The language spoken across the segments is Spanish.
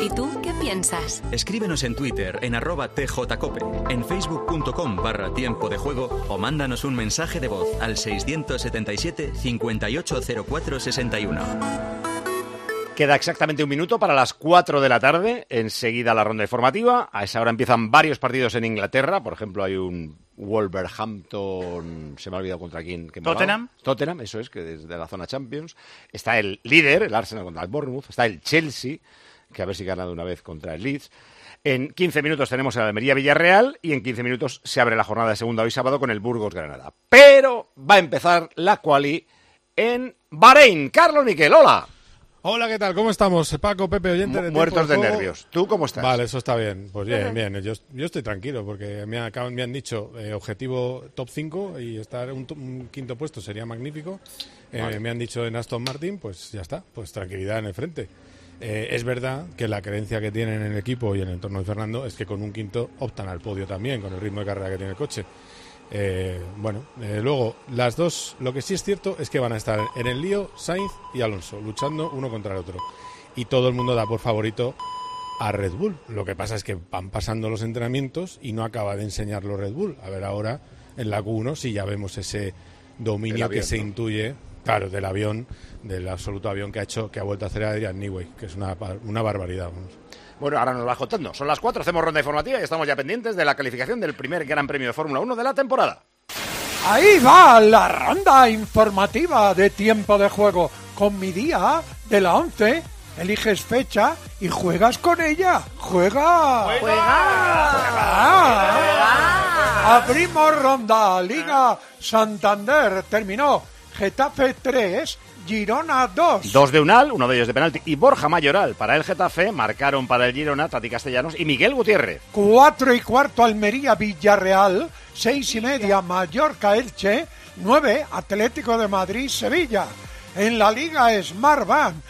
tú qué piensas? Escríbenos en Twitter en @tjcope, en facebook.com/tiempo de juego o mándanos un mensaje de voz al 677 580461. Queda exactamente un minuto para las 4 de la tarde. Enseguida la ronda informativa. A esa hora empiezan varios partidos en Inglaterra. Por ejemplo, hay un Wolverhampton, se me ha olvidado contra quién. Tottenham, eso es, que desde la zona Champions. Está el líder, el Arsenal contra el Bournemouth. Está el Chelsea, que a ver si gana de una vez contra el Leeds. En 15 minutos tenemos el Almería-Villarreal y en 15 minutos se abre la jornada de segunda hoy sábado con el Burgos-Granada. Pero va a empezar la quali en Bahrein. Carlos Miquel, hola. Hola, ¿qué tal? ¿Cómo estamos? Paco, Pepe, oyente de Muertos de Tiempo de nervios. ¿Tú cómo estás? Vale, eso está bien. Pues bien. Yo estoy tranquilo porque me han dicho objetivo top 5 y estar un quinto puesto sería magnífico. Vale. Me han dicho en Aston Martin, pues ya está, pues tranquilidad en el frente. Es verdad que la creencia que tienen en el equipo y en el entorno de Fernando es que con un quinto optan al podio también, con el ritmo de carrera que tiene el coche. Luego, las dos, lo que sí es cierto es que van a estar en el lío Sainz y Alonso, luchando uno contra el otro. Y todo el mundo da por favorito a Red Bull. Lo que pasa es que van pasando los entrenamientos y no acaba de enseñarlo Red Bull. A ver ahora, en la Q1, si ya vemos ese dominio avión, que se intuye, claro, del avión, del absoluto avión que ha vuelto a hacer Adrian Newey, que es una barbaridad, vamos. Bueno, ahora nos va contando. Son las 4, hacemos ronda informativa y estamos ya pendientes de la calificación del primer Gran Premio de Fórmula 1 de la temporada. Ahí va la ronda informativa de Tiempo de Juego. Con mi día de la 11, eliges fecha y juegas con ella. ¡Juega! Abrimos ronda. Liga Santander terminó. Getafe 3, Girona 2. 2 de Unal, uno de ellos de penalti, y Borja Mayoral. Para el Getafe marcaron para el Girona Tati Castellanos y Miguel Gutiérrez. 4:15 Almería Villarreal, 6:30 Mallorca Elche, 9 Atlético de Madrid Sevilla. En la Liga Smartbank,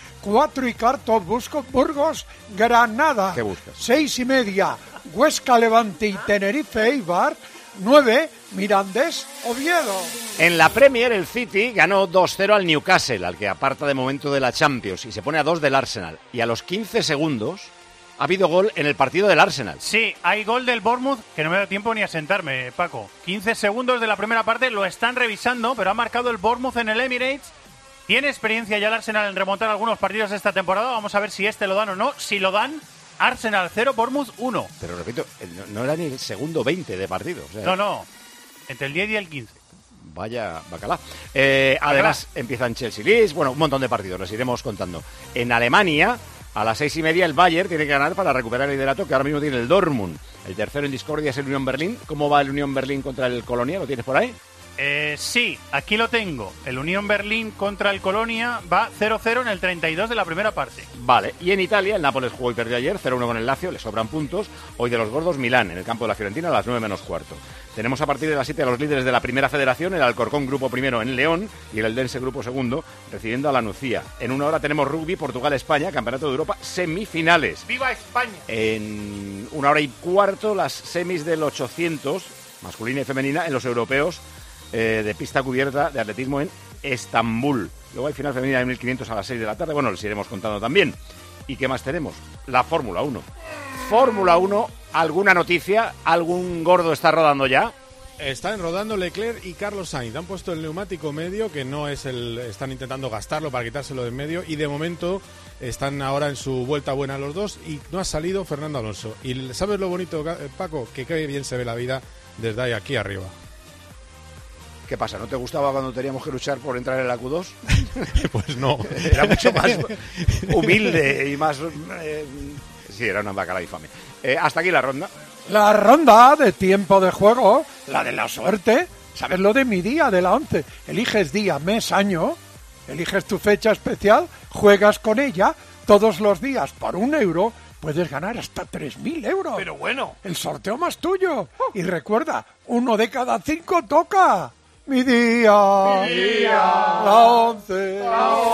4:15 Burgos Granada. ¿Qué buscas? 6:30 Huesca Levante y Tenerife Eibar. 9 Mirandés Oviedo. En la Premier el City ganó 2-0 al Newcastle, al que aparta de momento de la Champions, y se pone a 2 del Arsenal. Y a los 15 segundos ha habido gol en el partido del Arsenal. Sí, hay gol del Bournemouth, que no me da tiempo ni a sentarme, Paco. 15 segundos de la primera parte, lo están revisando, pero ha marcado el Bournemouth en el Emirates. Tiene experiencia ya el Arsenal en remontar algunos partidos esta temporada. Vamos a ver si lo dan o no. Si lo dan, Arsenal 0, Bournemouth 1. Pero repito, no era ni el segundo 20 de partido. O sea, No. Entre el 10 y el 15. Vaya bacalá. Además, empiezan Chelsea Leeds. Bueno, un montón de partidos, les iremos contando. En Alemania, a las 6:30, el Bayern tiene que ganar para recuperar el liderato que ahora mismo tiene el Dortmund. El tercero en discordia es el Unión Berlín. ¿Cómo va el Unión Berlín contra el Colonia? ¿Lo tienes por ahí? Sí, aquí lo tengo. El Unión Berlín contra el Colonia va 0-0 en el 32 de la primera parte. Vale, y en Italia el Nápoles jugó y perdió ayer 0-1 con el Lazio, le sobran puntos. Hoy de los gordos, Milán, en el campo de la Fiorentina a las 9:15. Tenemos a partir de las 7 a los líderes de la primera federación, el Alcorcón grupo primero en León y el Eldense grupo segundo, recibiendo a la Nucía. En una hora tenemos rugby, Portugal-España, Campeonato de Europa, semifinales. ¡Viva España! En 1:15 las semis del 800, masculina y femenina, en los europeos de pista cubierta de atletismo en Estambul. Luego hay final femenina de 1500 a las 6 de la tarde. Bueno, les iremos contando también. ¿Y qué más tenemos? La Fórmula 1. Fórmula 1, ¿alguna noticia? ¿Algún gordo está rodando ya? Están rodando Leclerc y Carlos Sainz. Han puesto el neumático medio, que no es están intentando gastarlo para quitárselo de en medio, y de momento están ahora en su vuelta buena los dos y no ha salido Fernando Alonso. Y ¿sabes lo bonito, Paco? Que qué bien se ve la vida desde ahí aquí arriba. ¿Qué pasa? ¿No te gustaba cuando teníamos que luchar por entrar en la Q2? Pues no. Era mucho más humilde y más... sí, era una bacala infame. Hasta aquí la ronda. La ronda de Tiempo de Juego, la de la suerte. ¿Sabes lo de mi día de la 11? Eliges día, mes, año, eliges tu fecha especial, juegas con ella todos los días por €1. Puedes ganar hasta 3.000 euros. Pero bueno. El sorteo más tuyo. Y recuerda, 1 de cada 5 toca. Mi día. La 11.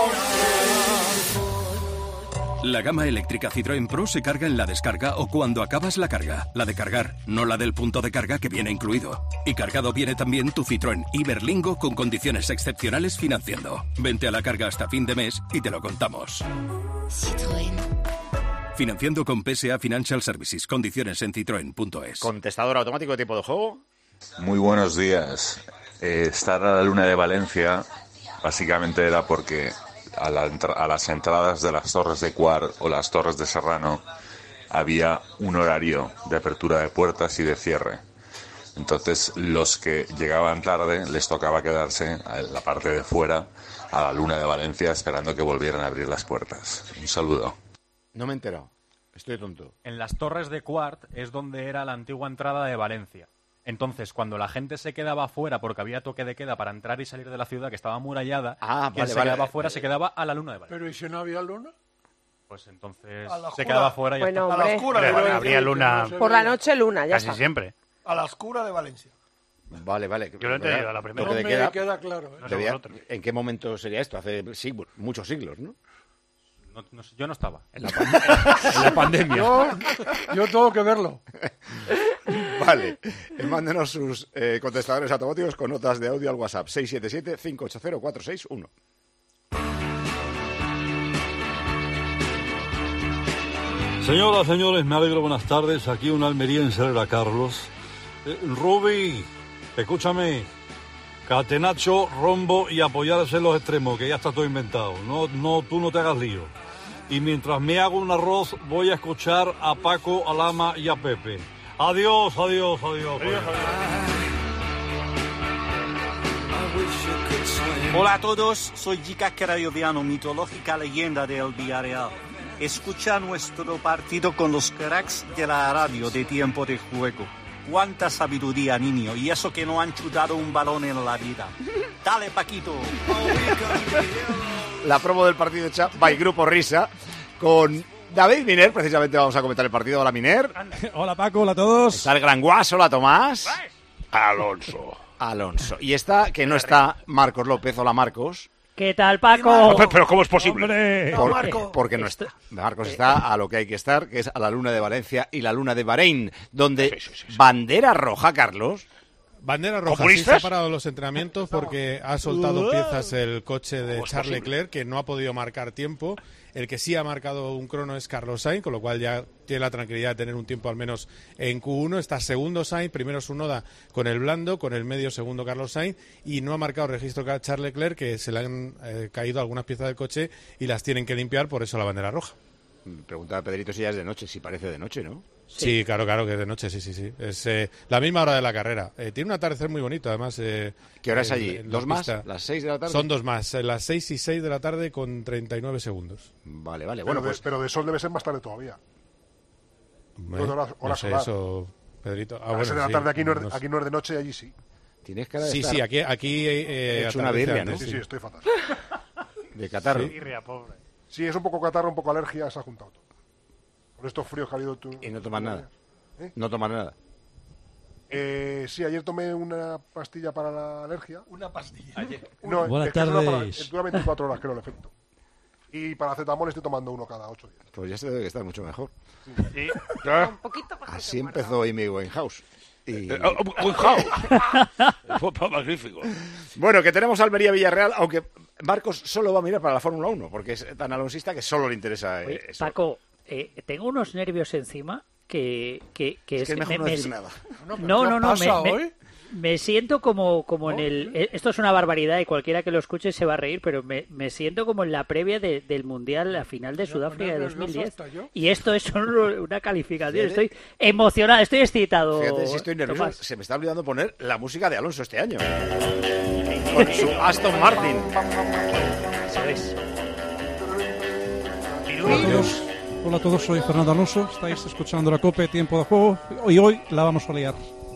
La gama eléctrica Citroën Pro se carga en la descarga o cuando acabas la carga. La de cargar, no la del punto de carga que viene incluido. Y cargado viene también tu Citroën Iberlingo con condiciones excepcionales financiando. Vente a la carga hasta fin de mes y te lo contamos. Citroën. Financiando con PSA Financial Services. Condiciones en citroen.es. Contestador automático de tiempo de juego. Muy buenos días. Estar a la Luna de Valencia básicamente era porque a las entradas de las Torres de Cuart o las Torres de Serrano había un horario de apertura de puertas y de cierre. Entonces los que llegaban tarde les tocaba quedarse en la parte de fuera a la Luna de Valencia esperando que volvieran a abrir las puertas. Un saludo. No me he enterado. Estoy tonto. En las Torres de Cuart es donde era la antigua entrada de Valencia. Entonces, cuando la gente se quedaba afuera porque había toque de queda para entrar y salir de la ciudad, que estaba amurallada, quien se quedaba afuera se quedaba a la Luna de Valencia. Pero ¿y si no había luna? Pues entonces se quedaba afuera y ya está. A la oscura. Habría luna. Por la noche luna, ya Casi está. siempre. A la oscura de Valencia. Vale. Yo lo he entendido a la primera. Toque de No queda. me queda claro. No sé vosotros. ¿En qué momento sería esto? Hace muchos siglos, ¿no? No sé, yo no estaba. En la pandemia. Yo tengo que verlo. Vale. Mándenos sus contestadores automáticos con notas de audio al WhatsApp 677-580-461. Señoras, señores, me alegro, buenas tardes. Aquí un almeriense era Carlos. Rubi, escúchame. Catenacho, rombo y apoyarse en los extremos, que ya está todo inventado. No, tú no te hagas lío. Y mientras me hago un arroz, voy a escuchar a Paco, a Lama y a Pepe. Adiós. Hola a todos, soy Jica Crayoviano, mitológica leyenda del Villarreal. Escucha nuestro partido con los cracks de la radio de tiempo de juego. Cuánta sabiduría, niño, y eso que no han chutado un balón en la vida. Dale, Paquito. La promo del partido hecha by Grupo Risa con David Miner. Precisamente vamos a comentar el partido. Hola, Miner. Hola, Paco, hola a todos. Está el Gran Guas. Hola, Tomás. Alonso. Y está, que no está, Marcos López. Hola, Marcos. ¿Qué tal, Paco? Pero ¿cómo es posible? Porque no está. Marcos está a lo que hay que estar, que es a la Luna de Valencia y la Luna de Bahrein, donde bandera roja, Carlos. Bandera roja, sí, se ha parado los entrenamientos porque ha soltado piezas el coche de Charles Leclerc, que no ha podido marcar tiempo. El que sí ha marcado un crono es Carlos Sainz, con lo cual ya tiene la tranquilidad de tener un tiempo al menos en Q1. Está segundo Sainz, primero Tsunoda con el blando, con el medio segundo Carlos Sainz, y no ha marcado registro Charles Leclerc, que se le han caído algunas piezas del coche y las tienen que limpiar, por eso la bandera roja. Pregunta a Pedrito si ya es de noche, si parece de noche, ¿no? Sí, claro que es de noche, sí. Es la misma hora de la carrera. Tiene un atardecer muy bonito, además. ¿Qué hora es allí? ¿Dos más? ¿Las 6 de la tarde? Son dos más, las 6 y 6 de la tarde con 39 segundos. Vale. Bueno, pero de sol debe ser más tarde todavía. No sé eso, Pedrito. A las 6 de la tarde aquí no es de noche y allí sí. Tienes cara de estar... Sí, aquí he hecho una birria, ¿no? Sí, estoy fatal. De catarro. Sí. Birria, pobre. Sí, es un poco catarro, un poco alergia, se ha juntado todo. Con estos fríos que ha habido tú. ¿Y no tomas nada? ¿No tomas nada? Sí, ayer tomé una pastilla para la alergia. ¿Una pastilla? No, Buenas tardes. Dura 24 horas, creo, el efecto. Y paracetamol estoy tomando uno cada 8 días. Pues ya se debe estar mucho mejor. Sí. Un poquito más. Así empezó Amy Winehouse. Fue magnífico. Bueno, que tenemos Almería-Villarreal, aunque Marcos solo va a mirar para la Fórmula 1, porque es tan alonsista que solo le interesa eso. Paco, tengo unos nervios encima que es mejor no decir nada. No. Me siento como en el... Esto es una barbaridad y cualquiera que lo escuche se va a reír, pero me siento como en la previa del Mundial, la final de Sudáfrica de 2010. Y esto es solo una calificación. Estoy emocionado, estoy excitado. Fíjate si estoy nervioso. Tomás. Se me está olvidando poner la música de Alonso este año. Con su Aston Martin. ¿Sabes? Hola a todos, soy Fernando Alonso. Estáis escuchando la COPE Tiempo de Juego y hoy la vamos a liar.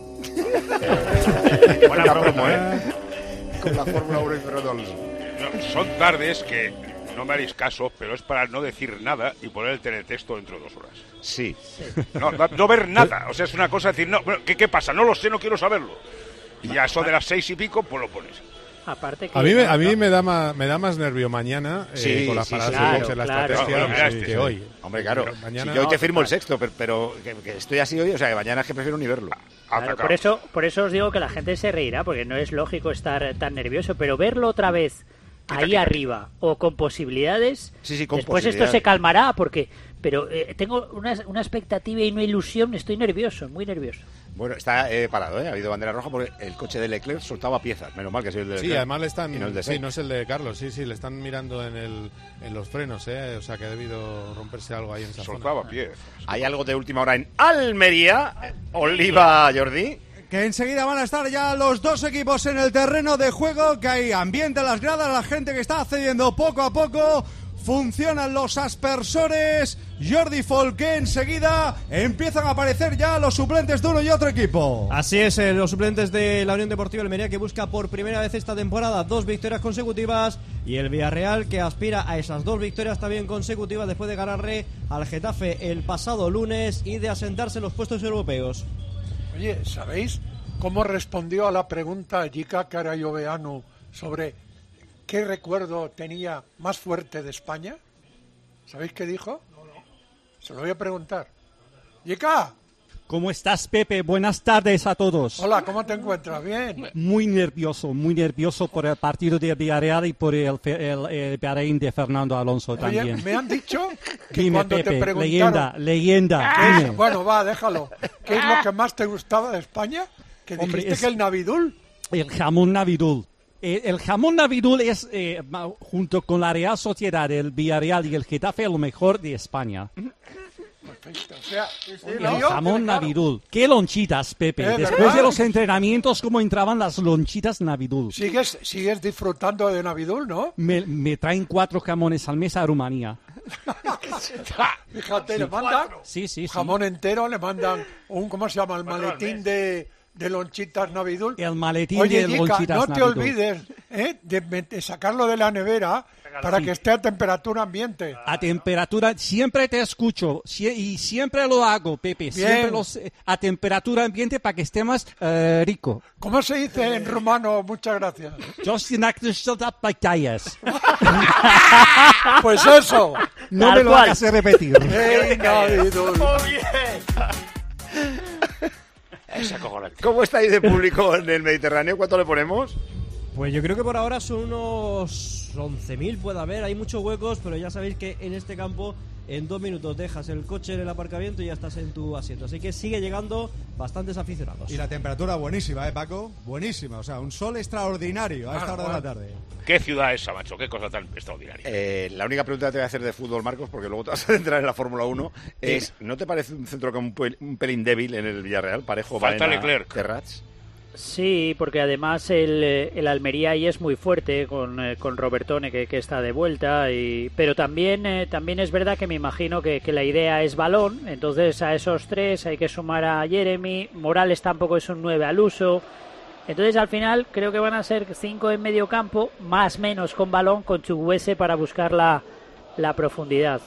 Buena promo, con la Fórmula 1 y Fernando Alonso. Son tardes que no me haréis caso, pero es para no decir nada y poner el teletexto dentro de 2 horas. Sí. No ver nada. O sea, es una cosa decir, no, ¿qué pasa? No lo sé, no quiero saberlo. Y ya eso de las 6 y pico, pues lo pones. Aparte que a mí me da más nervio mañana con las paradas de box en la estrategia que hoy. Hombre, claro. Mañana, yo hoy te firmo el sexto, pero que estoy así hoy, o sea, que mañana es que prefiero ni verlo. Claro, por eso os digo que la gente se reirá, porque no es lógico estar tan nervioso, pero verlo otra vez ahí arriba o con posibilidades. Sí, con después posibilidades. esto se calmará pero tengo una expectativa y una ilusión, estoy nervioso, muy nervioso. Bueno, está parado, ha habido bandera roja porque el coche de Leclerc soltaba piezas, menos mal que ha sido el de Leclerc. Sí, además le están, y no el de sí, Sainz. no es el de Carlos, sí, le están mirando en los frenos, o sea que ha debido romperse algo ahí en esa Soltaba zona. piezas. Hay algo de última hora en Almería, Oliva, Jordi. Que enseguida van a estar ya los dos equipos en el terreno de juego, que hay ambiente en las gradas, la gente que está accediendo poco a poco, funcionan los aspersores, Jordi Folqué, enseguida empiezan a aparecer ya los suplentes de uno y otro equipo. Así es, los suplentes de la Unión Deportiva Almería, que busca por primera vez esta temporada 2 victorias consecutivas, y el Villarreal, que aspira a esas 2 victorias también consecutivas después de ganarle al Getafe el pasado lunes y de asentarse en los puestos europeos. Oye, ¿sabéis cómo respondió a la pregunta Jica Carayoveanu sobre qué recuerdo tenía más fuerte de España? ¿Sabéis qué dijo? Se lo voy a preguntar. Jica. ¿Cómo estás, Pepe? Buenas tardes a todos. Hola, ¿cómo te encuentras? Bien. Muy nervioso por el partido de Villarreal y por el Bahrein de Fernando Alonso también. Oye, me han dicho que Dime, cuando Pepe, te preguntaron... leyenda. Dime. Bueno, va, déjalo. ¿Qué es lo que más te gustaba de España? Que Hombre, dijiste que el Navidul. El jamón Navidul. El jamón Navidul es, junto con la Real Sociedad, el Villarreal y el Getafe, lo mejor de España. Perfecto. O sea, El jamón Navidul. ¿Qué lonchitas, Pepe? Después ¿verdad? de los entrenamientos, ¿cómo entraban las lonchitas Navidul? Sigues disfrutando de Navidul, ¿no? Me traen 4 jamones al mes a Rumanía. Fíjate, le mandan Sí. jamón entero, le mandan un, ¿cómo se llama? El maletín de lonchitas Navidul. El maletín Oye, de Jica, lonchitas no te Navidul. olvides de sacarlo de la nevera para Sí. que esté a temperatura ambiente. A temperatura, siempre te escucho y siempre lo hago, Pepe. Siempre a temperatura ambiente para que esté más rico. ¿Cómo se dice en rumano? Muchas gracias. Pues eso. No Tal me lo cual. hagas repetir. ¡Ey, Navidul! Es acojonante. ¿Cómo estáis de público en el Mediterráneo? ¿Cuánto le ponemos? Pues yo creo que por ahora son unos 11.000 puede haber, hay muchos huecos, pero ya sabéis que en este campo en 2 minutos dejas el coche en el aparcamiento y ya estás en tu asiento, así que sigue llegando bastantes aficionados. Y la temperatura buenísima, Paco? Buenísima, o sea, un sol extraordinario a esta hora de la tarde. ¿Qué ciudad esa, macho? ¿Qué cosa tan extraordinaria? La única pregunta que te voy a hacer de fútbol, Marcos, porque luego te vas a entrar en la Fórmula 1, es, ¿no te parece un centro como un pelín débil en el Villarreal? Parejo, Falta Baena, Leclerc. Terrats. Sí, porque además el Almería ahí es muy fuerte con Robertone que está de vuelta, pero también es verdad que me imagino que la idea es balón, entonces a esos 3 hay que sumar a Jeremy, Morales tampoco es un 9 al uso, entonces al final creo que van a ser 5 en medio campo, más menos con balón, con Chukwueze para buscar la profundidad.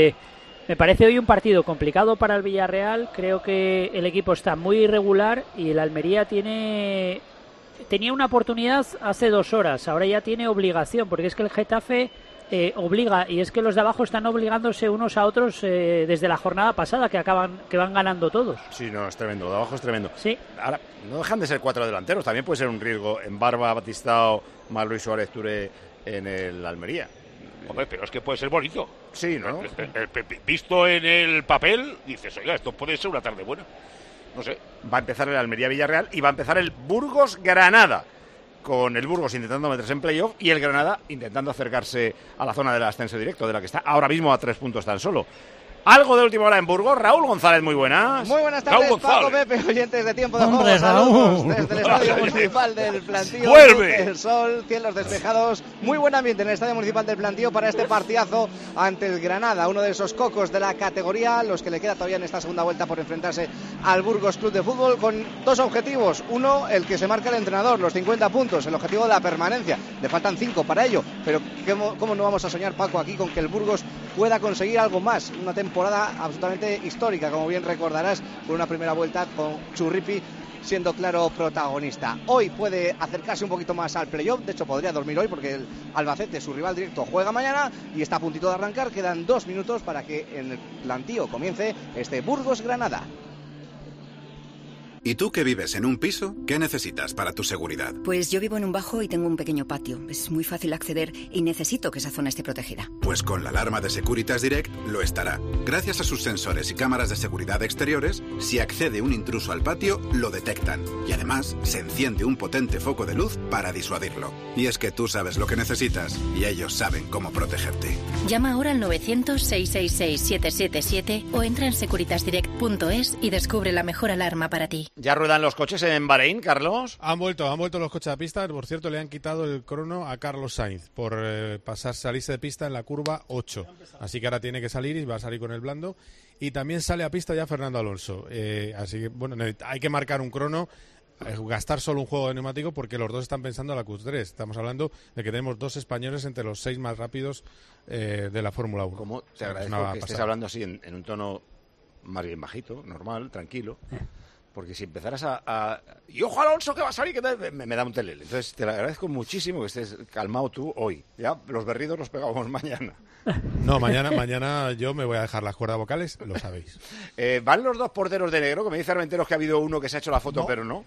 Me parece hoy un partido complicado para el Villarreal. Creo que el equipo está muy irregular y el Almería tenía una oportunidad hace 2 horas. Ahora ya tiene obligación, porque es que el Getafe obliga, y es que los de abajo están obligándose unos a otros desde la jornada pasada, que van ganando todos. Sí, no, es tremendo. De abajo es tremendo. Sí. Ahora, no dejan de ser 4 delanteros. También puede ser un riesgo en Barba, Batistao, más Luis Suárez Touré en el Almería. Hombre, pero es que puede ser bonito. Sí, ¿no? Visto en el papel, dices, oiga, esto puede ser una tarde buena. No sé. Va a empezar el Almería-Villarreal y va a empezar el Burgos-Granada, con el Burgos intentando meterse en playoff y el Granada intentando acercarse a la zona del ascenso directo, de la que está ahora mismo a 3 puntos tan solo. Algo de última hora en Burgos. Raúl González, muy buenas. Muy buenas tardes, Paco, Pepe, oyentes de Tiempo de Juego. Hombre, Saludos Raúl. desde el Estadio Municipal del Plantío. ¡Vuelve! El sol, cielos despejados. Muy buen ambiente en el Estadio Municipal del Plantío para este partidazo ante el Granada, uno de esos cocos de la categoría, los que le queda todavía en esta segunda vuelta por enfrentarse al Burgos Club de Fútbol, con 2 objetivos. Uno, el que se marca el entrenador, los 50 puntos, el objetivo de la permanencia. Le faltan 5 para ello, pero ¿cómo no vamos a soñar, Paco, aquí con que el Burgos pueda conseguir algo más? Una temporada absolutamente histórica, como bien recordarás, con una primera vuelta con Churripi siendo claro protagonista. Hoy puede acercarse un poquito más al playoff, de hecho podría dormir hoy porque el Albacete, su rival directo, juega mañana y está a puntito de arrancar. Quedan 2 minutos para que en el Plantío comience este Burgos-Granada. ¿Y tú que vives en un piso, qué necesitas para tu seguridad? Pues yo vivo en un bajo y tengo un pequeño patio. Es muy fácil acceder y necesito que esa zona esté protegida. Pues con la alarma de Securitas Direct lo estará. Gracias a sus sensores y cámaras de seguridad exteriores, si accede un intruso al patio, lo detectan. Y además, se enciende un potente foco de luz para disuadirlo. Y es que tú sabes lo que necesitas y ellos saben cómo protegerte. Llama ahora al 900-666-777 o entra en securitasdirect.es y descubre la mejor alarma para ti. ¿Ya ruedan los coches en Bahrein, Carlos? Han vuelto los coches a pista. Por cierto, le han quitado el crono a Carlos Sainz por salirse de pista en la curva 8. Así que ahora tiene que salir y va a salir con el blando. Y también sale a pista ya Fernando Alonso. Así que, bueno, hay que marcar un crono, gastar solo un juego de neumático porque los dos están pensando a la Q3. Estamos hablando de que tenemos 2 españoles entre los 6 más rápidos de la Fórmula 1. ¿Cómo te agradezco que estés hablando así en un tono más bien bajito, normal, tranquilo? Porque si empezaras y ojo Alonso que va a salir, me da un telele. Entonces te lo agradezco muchísimo que estés calmado tú hoy. Ya los berridos los pegamos mañana. No, mañana yo me voy a dejar las cuerdas vocales, lo sabéis. ¿Van los 2 porteros de negro? Que me dice Armenteros que ha habido uno que se ha hecho la foto, pero no.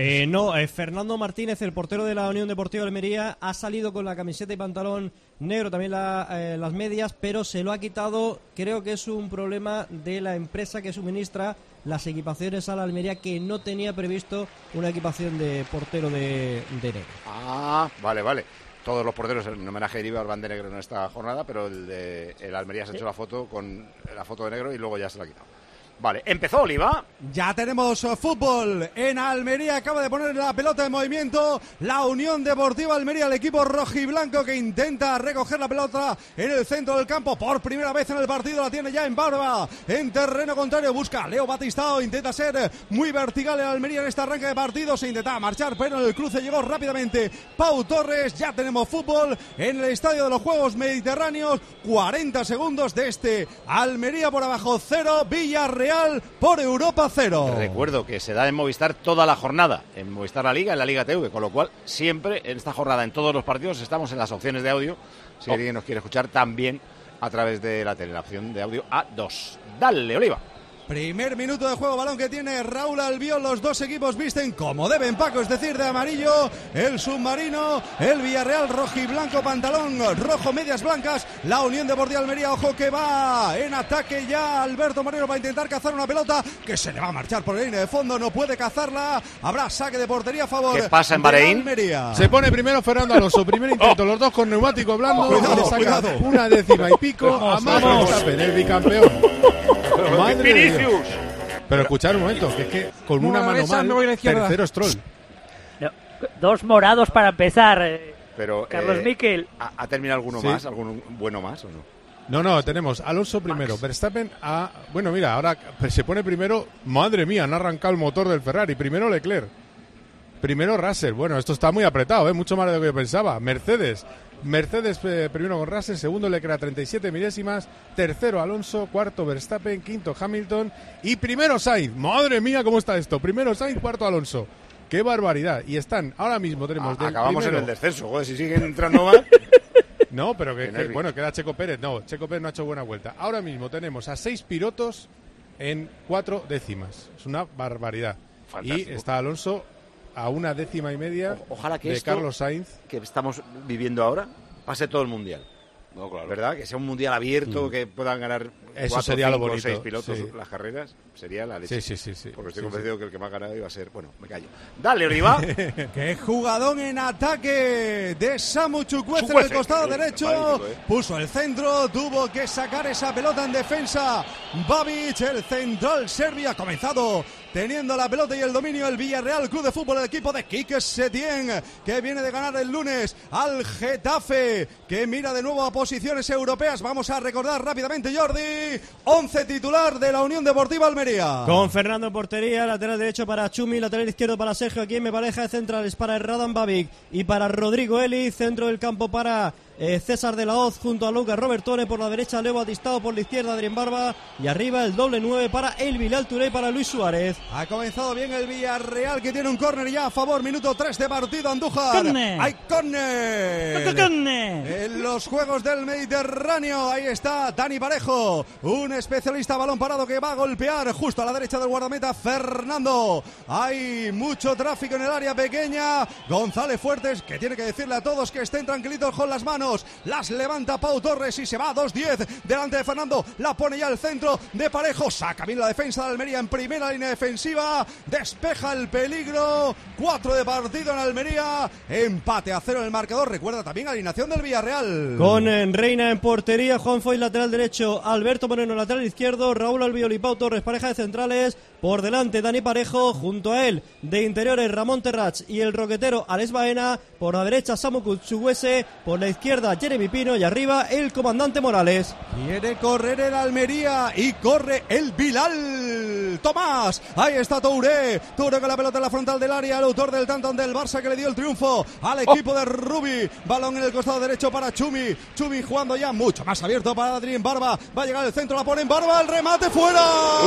Fernando Martínez, el portero de la Unión Deportiva Almería, ha salido con la camiseta y pantalón negro, también las medias, pero se lo ha quitado. Creo que es un problema de la empresa que suministra las equipaciones a la Almería, que no tenía previsto una equipación de portero de negro. Ah, vale. Todos los porteros en homenaje a Iribar van de negro en esta jornada, pero el Almería se ha hecho la foto con la foto de negro y luego ya se la ha quitado. Vale, empezó Oliva. Ya tenemos fútbol en Almería. Acaba de poner la pelota en movimiento la Unión Deportiva Almería, el equipo rojiblanco que intenta recoger la pelota en el centro del campo. Por primera vez en el partido la tiene ya en Barba. En terreno contrario busca Leo Batistao. Intenta ser muy vertical en Almería en este arranque de partido. Se intentaba marchar, pero en el cruce llegó rápidamente Pau Torres. Ya tenemos fútbol en el Estadio de los Juegos Mediterráneos. 40 segundos de este Almería por abajo 0, Villarreal por Europa 0. Recuerdo que se da en Movistar toda la jornada, en Movistar La Liga, en la Liga TV, con lo cual siempre en esta jornada, en todos los partidos, estamos en las opciones de audio, si alguien nos quiere escuchar también a través de la tele, la opción de audio A2. Dale, Oliva. Primer minuto de juego, balón que tiene Raúl Albiol. Los dos equipos visten como deben, Paco, es decir, de amarillo. El submarino, el Villarreal rojiblanco, pantalón rojo, medias blancas. La Unión Deportiva Almería, ojo que va en ataque ya. Alberto Moreno va a intentar cazar una pelota que se le va a marchar por la línea de fondo. No puede cazarla. Habrá saque de portería a favor. ¿Qué pasa en Bahrein? Se pone primero Fernando Alonso. Primer intento, los dos con neumático blando. Le saca una décima y pico a Max Verstappen, el bicampeón. Madre de Dios. Pero escuchar un momento, que es que con una mano mal, tercero Stroll. No, 2 morados para empezar. Pero, Carlos Miquel. ¿Ha terminado alguno más? ¿Algún bueno más o no? No, tenemos Alonso primero, Verstappen bueno, mira, ahora se pone primero. Madre mía, han arrancado el motor del Ferrari. Primero Leclerc, primero Russell. Bueno, esto está muy apretado, mucho más de lo que yo pensaba. Mercedes primero con Russell, segundo Leclerc a 37 milésimas, tercero Alonso, cuarto Verstappen, quinto Hamilton y primero Sainz. Madre mía, ¿cómo está esto? Primero Sainz, cuarto Alonso. ¡Qué barbaridad! Y están, ahora mismo tenemos... acabamos primero, en el descenso, joder, si siguen entrando más... No, pero bueno, queda Checo Pérez. No, Checo Pérez no ha hecho buena vuelta. Ahora mismo tenemos a 6 pilotos en 4 décimas. Es una barbaridad. Fantástico. Y está Alonso a una décima y media Ojalá que de Carlos Sainz. Que estamos viviendo ahora pase todo el mundial. No, claro. ¿Verdad? Que sea un mundial abierto, que puedan ganar 4, sería 5, lo bonito. 6 pilotos las carreras. Sería la leche. Sí. Porque estoy convencido que el que más ganado iba a ser... Bueno, me callo. Dale, Oliva. ¡Qué jugadón en ataque de Samu Chukwueze en el costado derecho! Puso el centro, tuvo que sacar esa pelota en defensa. Babic, el central serbio, ha comenzado teniendo la pelota y el dominio el Villarreal Club de Fútbol, el equipo de Quique Setién, que viene de ganar el lunes al Getafe, que mira de nuevo a posiciones europeas. Vamos a recordar rápidamente, Jordi, 11 titular de la Unión Deportiva Almería. Con Fernando en portería, lateral derecho para Chumi, lateral izquierdo para Sergio, aquí en mi pareja de centrales para Radan Babic y para Rodrigo Eli, centro del campo para César de la Hoz junto a Lucas Robertone, por la derecha Leo Batistao, por la izquierda Adrián Barba, y arriba el doble 9 para el Bilal Touré y para Luis Suárez. Ha comenzado bien el Villarreal, que tiene un córner ya a favor, minuto 3 de partido, Andújar. ¡Hay córner! En los Juegos del Mediterráneo, ahí está Dani Parejo, un especialista balón parado que va a golpear justo a la derecha del guardameta Fernando. Hay mucho tráfico en el área pequeña. González Fuertes, que tiene que decirle a todos que estén tranquilitos con las manos. Las levanta Pau Torres y se va a 2-10 delante de Fernando. La pone ya al centro de Parejo. Saca bien la defensa de Almería en primera línea defensiva. Despeja el peligro. 4 de partido en Almería. Empate a 0 en el marcador. Recuerda también alineación del Villarreal. Con Reina en portería, Juan Foy lateral derecho, Alberto Moreno lateral izquierdo, Raúl Albiol y Pau Torres pareja de centrales. Por delante Dani Parejo, junto a él de interiores Ramón Terrats y el roquetero Alex Baena. Por la derecha Samu Kutsuguese, por la izquierda Jeremy Pino y arriba el comandante Morales. Quiere correr el Almería y corre el Bilal Tomás. Ahí está Touré con la pelota en la frontal del área, el autor del tanto del Barça que le dio el triunfo al equipo de Rubi. Balón en el costado derecho para Chumi jugando ya mucho más abierto para Adrián Barba. Va a llegar el centro, la pone en Barba, el remate fuera.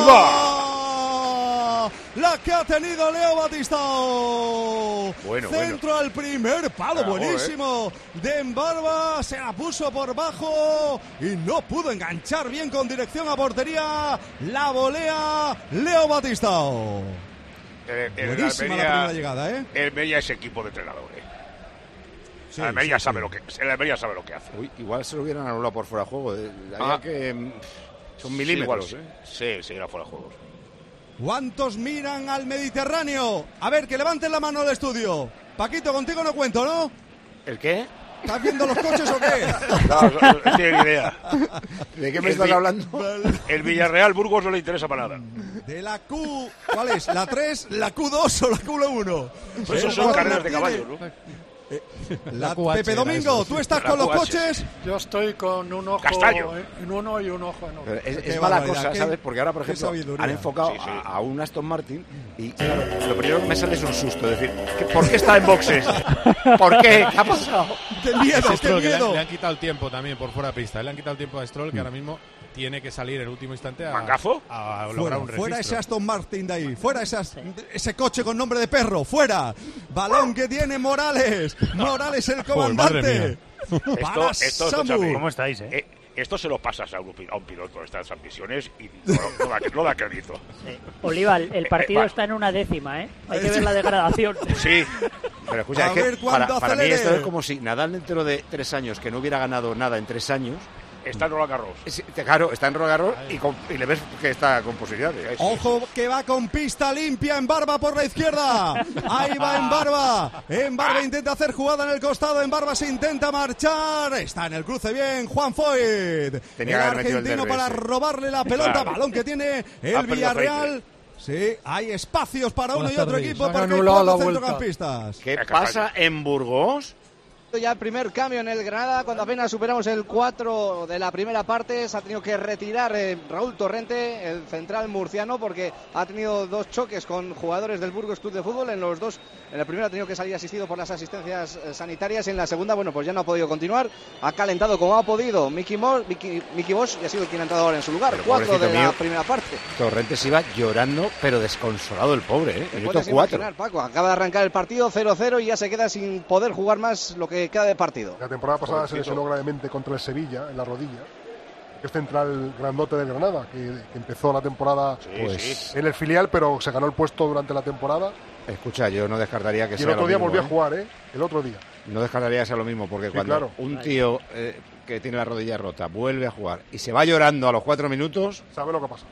La que ha tenido Leo Batistao. Centro al primer palo, buenísimo. De Embarba, se la puso por bajo y no pudo enganchar bien con dirección a portería. La volea Leo Batistao. Buenísima la primera llegada, ¿eh? El Almería es equipo de entrenadores. Sí, el Almería sabe lo que hace. Uy, igual se lo hubieran anulado por fuera de juego. Había que son milímetros. Sí, era fuera de juego. ¿Cuántos miran al Mediterráneo? A ver, que levanten la mano al estudio. Paquito, contigo no cuento, ¿no? ¿El qué? ¿Estás viendo los coches o qué? No tiene ni idea. ¿De qué me estás hablando? El Villarreal Burgos no le interesa para nada. De la Q, ¿cuál es? ¿La 3, la Q2 o la Q1? Pues eso son carreras de caballos, ¿no? Pepe Domingo, ¿tú estás con los coches? Yo estoy con un ojo en uno y un ojo en otro. Es mala cosa, ¿sabes? Porque ahora, por ejemplo, han enfocado a un Aston Martin y, claro, lo primero que me sale es un susto. Es decir, ¿por qué está en boxes? ¿Por qué? ¿Qué ha pasado? ¡Qué miedo, qué miedo! Le han quitado el tiempo también por fuera de pista. Le han quitado el tiempo a Stroll, que ahora mismo tiene que salir en el último instante a lograr un registro. Fuera ese Aston Martin de ahí, fuera ese coche con nombre de perro, fuera. Balón que tiene Morales el comandante. Esto ¿cómo estáis, esto se lo pasas a un piloto de estas ambiciones y no da crédito. Oliva, el partido está en una décima, ¿eh? Hay que ver la degradación. Sí. Pero escucha, es que para mí esto es como si Nadal dentro de 3 años, que no hubiera ganado nada en 3 años... Está en Roland Garros. Claro, está en Roland Garros y le ves que está con posibilidades. Ojo que va con pista limpia en Barba por la izquierda. Ahí va en Barba. En Barba intenta hacer jugada en el costado. En Barba se intenta marchar. Está en el cruce bien Juan Foyt. El argentino para robarle la pelota. Balón que tiene el Villarreal. Sí, hay espacios para uno y otro equipo porque hay 4 centrocampistas. ¿Qué pasa en Burgos? Ya el primer cambio en el Granada, cuando apenas superamos el 4 de la primera parte, se ha tenido que retirar Raúl Torrente, el central murciano, porque ha tenido 2 choques con jugadores del Burgos Club de Fútbol. En la primera ha tenido que salir asistido por las asistencias sanitarias, en la segunda, bueno, pues ya no ha podido continuar. Ha calentado como ha podido Miki Bosch y ha sido quien ha entrado ahora en su lugar. 4 de la primera parte. Torrente se iba llorando, pero desconsolado el pobre, ¿eh? Minuto 4. Paco, acaba de arrancar el partido 0-0 y ya se queda sin poder jugar más lo que queda de partido. La temporada pasada se lesionó gravemente contra el Sevilla en la rodilla. Es central grandote del Granada, que empezó la temporada en el filial, pero se ganó el puesto durante la temporada. Escucha, yo no descartaría que sea lo mismo. Y el otro día volvió a jugar, el otro día. No descartaría que sea lo mismo, porque cuando un tío que tiene la rodilla rota vuelve a jugar y se va llorando a los 4 minutos... Sabe lo que pasa.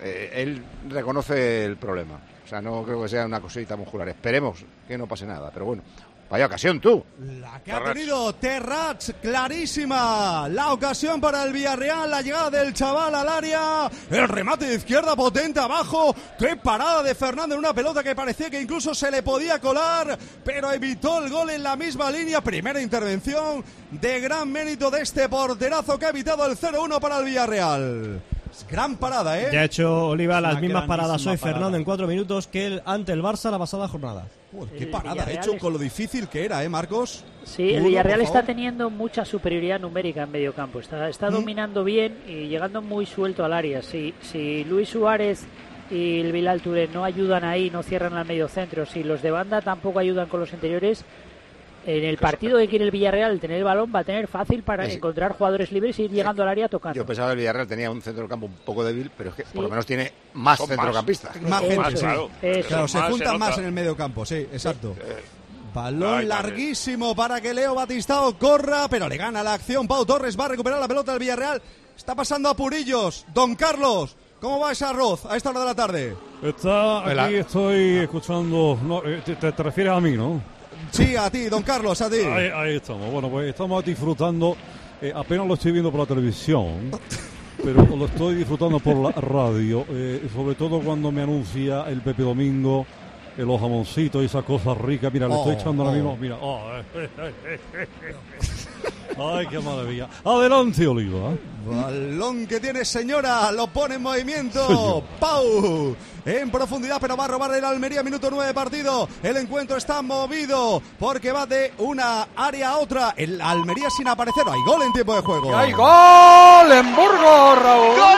Él reconoce el problema. O sea, no creo que sea una cosita muscular. Esperemos que no pase nada, pero bueno... Vaya ocasión, tú. La que ha tenido Terrats, clarísima. La ocasión para el Villarreal, la llegada del chaval al área. El remate de izquierda potente abajo. Qué parada de Fernando en una pelota que parecía que incluso se le podía colar, pero evitó el gol en la misma línea. Primera intervención de gran mérito de este porterazo que ha evitado el 0-1 para el Villarreal. Gran parada, Ya ha hecho Oliva las mismas paradas hoy Fernando en 4 minutos que ante el Barça la pasada jornada. Qué parada ha hecho con lo difícil que era, Marcos. Sí, el Villarreal está teniendo mucha superioridad numérica en medio campo. Está dominando bien y llegando muy suelto al área. Si Luis Suárez y el Bilal Touré no ayudan ahí, no cierran al medio centro, si los de banda tampoco ayudan con los interiores, en el partido que quiere el Villarreal tener el balón va a tener fácil para encontrar jugadores libres y ir llegando al área tocando. Yo pensaba que el Villarreal tenía un centro del campo un poco débil, pero es que por lo menos tiene más centrocampistas. Más gente, claro, se juntan más en el medio campo, sí, exacto. Balón larguísimo para que Leo Batistao corra, pero le gana la acción. Pau Torres va a recuperar la pelota del Villarreal. Está pasando a Purillos. Don Carlos, ¿cómo va ese arroz a esta hora de la tarde? Aquí estoy escuchando... No, te refieres a mí, ¿no? Sí, a ti, don Carlos, a ti. Ahí estamos. Bueno, pues estamos disfrutando. Apenas lo estoy viendo por la televisión, pero lo estoy disfrutando por la radio. Sobre todo cuando me anuncia el Pepe Domingo, los jamoncitos y esas cosas ricas. Mira, le estoy echando ahora mismo. Mira. Ay, qué maravilla. Adelante, Oliva. Balón que tiene señora, lo pone en movimiento. Pau, en profundidad, pero va a robar el Almería, minuto 9 de partido. El encuentro está movido porque va de una área a otra. El Almería sin aparecer. Hay gol en tiempo de juego. ¡Y hay gol en Burgos, Raúl! ¡Gol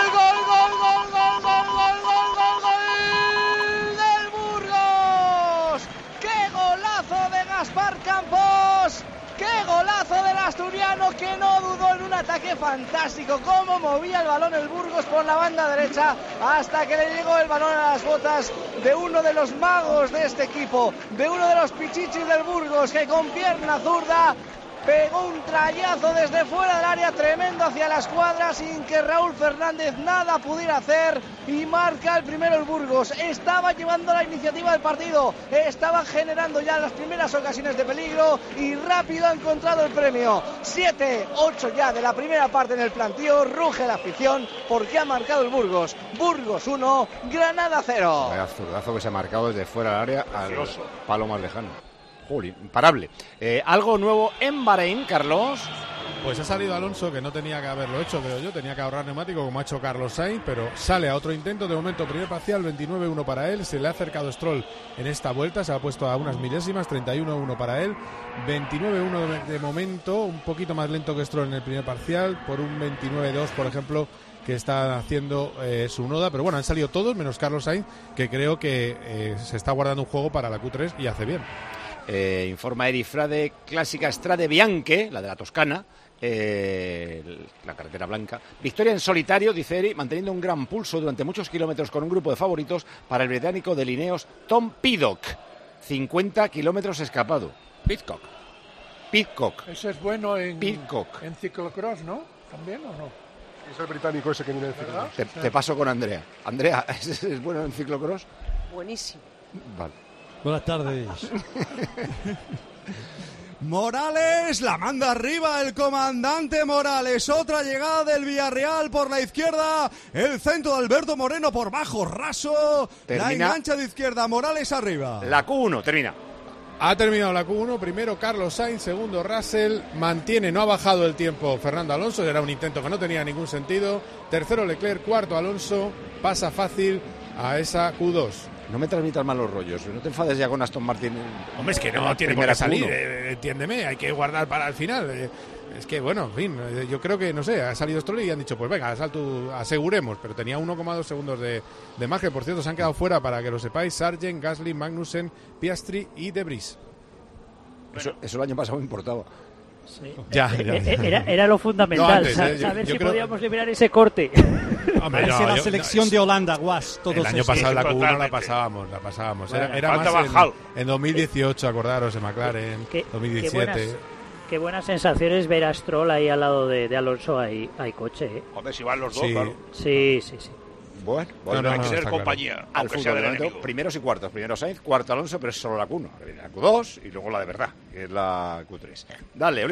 del Burgos! ¡Qué golazo de Gaspar Campos! ¡Qué golazo del asturiano que no dudó en un ataque fantástico! Cómo movía el balón el Burgos por la banda derecha hasta que le llegó el balón a las botas de uno de los magos de este equipo, de uno de los pichichis del Burgos, que con pierna zurda pegó un trayazo desde fuera del área tremendo hacia la escuadra sin que Raúl Fernández nada pudiera hacer y marca el primero el Burgos. Estaba llevando la iniciativa del partido, estaba generando ya las primeras ocasiones de peligro y rápido ha encontrado el premio. 7-8 ya de la primera parte en el plantío, ruge la afición porque ha marcado el Burgos. Burgos 1, Granada 0. Vaya zurdazo que se ha marcado desde fuera del área al palo más lejano. Juli, imparable. Algo nuevo en Bahrein, Carlos. Pues ha salido Alonso, que no tenía que haberlo hecho, creo yo. Tenía que ahorrar neumático, como ha hecho Carlos Sainz, pero sale a otro intento. De momento, primer parcial, 29-1 para él. Se le ha acercado Stroll en esta vuelta, se ha puesto a unas milésimas, 31-1 para él. 29-1 de momento, un poquito más lento que Stroll en el primer parcial, por un 29-2, por ejemplo, que está haciendo su Noda. Pero bueno, han salido todos, menos Carlos Sainz, que creo que se está guardando un juego para la Q3 y hace bien. Informa Eri Frade, clásica Strade Bianche, la de la Toscana, la carretera blanca. Victoria en solitario, dice Eri, manteniendo un gran pulso durante muchos kilómetros con un grupo de favoritos para el británico de Lineos Tom Pidcock. 50 kilómetros escapado. Pidcock. Ese es bueno en ciclocross, ¿no? ¿También o no? Es el británico ese que viene en ciclocross. Te paso con Andrea. Andrea, ¿ese es bueno en ciclocross? Buenísimo. Vale. Buenas tardes. Morales la manda arriba el comandante Morales. Otra llegada del Villarreal por la izquierda. El centro de Alberto Moreno por bajo, raso. La engancha de izquierda. Morales arriba. La Q1 termina. Ha terminado la Q1. Primero Carlos Sainz, segundo Russell. Mantiene, no ha bajado el tiempo Fernando Alonso. Era un intento que no tenía ningún sentido. Tercero Leclerc, cuarto Alonso. Pasa fácil a esa Q2. No me transmitas malos rollos, no te enfades ya con Aston Martin. Hombre, es que no tiene por qué salir, entiéndeme, hay que guardar para el final. Es que, bueno, en fin, yo creo que, no sé, ha salido Stroll y han dicho, pues venga, aseguremos, pero tenía 1,2 segundos de margen. Por cierto, se han quedado fuera, para que lo sepáis, Sargent, Gasly, Magnussen, Piastri y De Vries. Eso el año pasado me importaba. Sí. Ya. Era lo fundamental, no, antes, saber si podíamos liberar ese corte. Hombre, la selección de Holanda, guas. El año pasado la Q1 la pasábamos. Era más en 2018, acordaros, en McLaren, 2017. Qué buenas sensaciones ver a Stroll ahí al lado de Alonso, hay coche. Hombre, si van los dos, sí. Claro. Sí. Bueno, hay que ser compañía, aunque sea del enemigo. Primeros y cuartos. Primero Sainz, cuarto Alonso, pero es solo la Q1. La Q2 y luego la de verdad, que es la Q3. Dale, Oliva.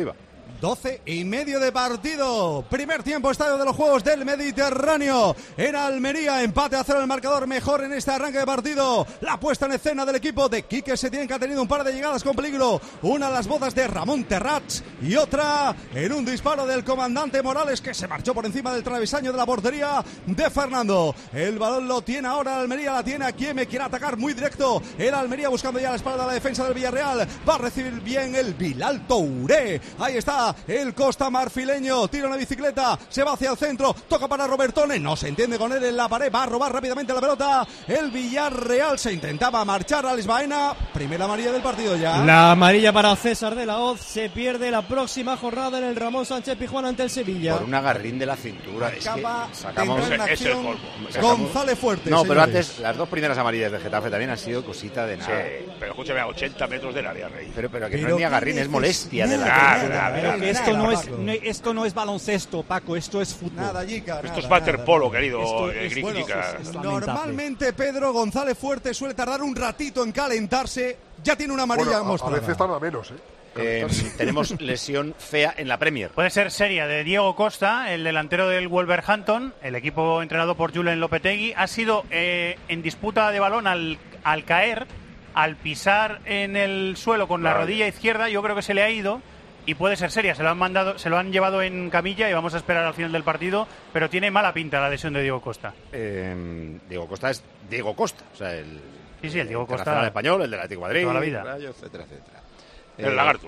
12:30 de partido. Primer tiempo, Estadio de los Juegos del Mediterráneo. En Almería, empate a 0 el marcador, mejor en este arranque de partido. La puesta en escena del equipo de Quique Setién, que ha tenido un par de llegadas con peligro. Una a las botas de Ramón Terrats y otra en un disparo del comandante Morales, que se marchó por encima del travesaño de la portería de Fernando. El balón lo tiene ahora Almería, la tiene aquí, me quiere atacar muy directo. El Almería buscando ya la espalda de la defensa del Villarreal. Va a recibir bien el Bilal Touré. Ahí está el Costa marfileño, tira una bicicleta, se va hacia el centro, toca para Robertone, no se entiende con él en la pared, va a robar rápidamente la pelota. El Villarreal se intentaba marchar a Baena. Primera amarilla del partido ya. La amarilla para César de la Hoz. Se pierde la próxima jornada en el Ramón Sánchez Pizjuán ante el Sevilla. Por un agarrín de la cintura. Es que sacamos González Fuerte. No, señores. Pero antes, las dos primeras amarillas del Getafe también han sido cosita de nada. Sí, pero escúchame, a 80 metros del área, Rey. Pero que no es ni agarrín, es molestia de la pero que esto no es baloncesto, Paco, esto es fútbol. Nada, Gica, esto es waterpolo, querido. Normalmente Pedro González Fuerte suele tardar un ratito en calentarse. Ya tiene una amarilla mostrada. A veces tarda menos, tenemos lesión fea en la Premier. Puede ser seria, de Diego Costa, el delantero del Wolverhampton, el equipo entrenado por Julen Lopetegui. Ha sido en disputa de balón al caer, al pisar en el suelo con la rodilla izquierda. Yo creo que se le ha ido y puede ser seria. Se lo han llevado en camilla y vamos a esperar al final del partido, pero tiene mala pinta la lesión de Diego Costa. Diego Costa es Diego Costa, o sea, el Diego Costa, el español, el del Atlético de Madrid, toda la vida, Rayo, etcétera, etcétera. El lagarto.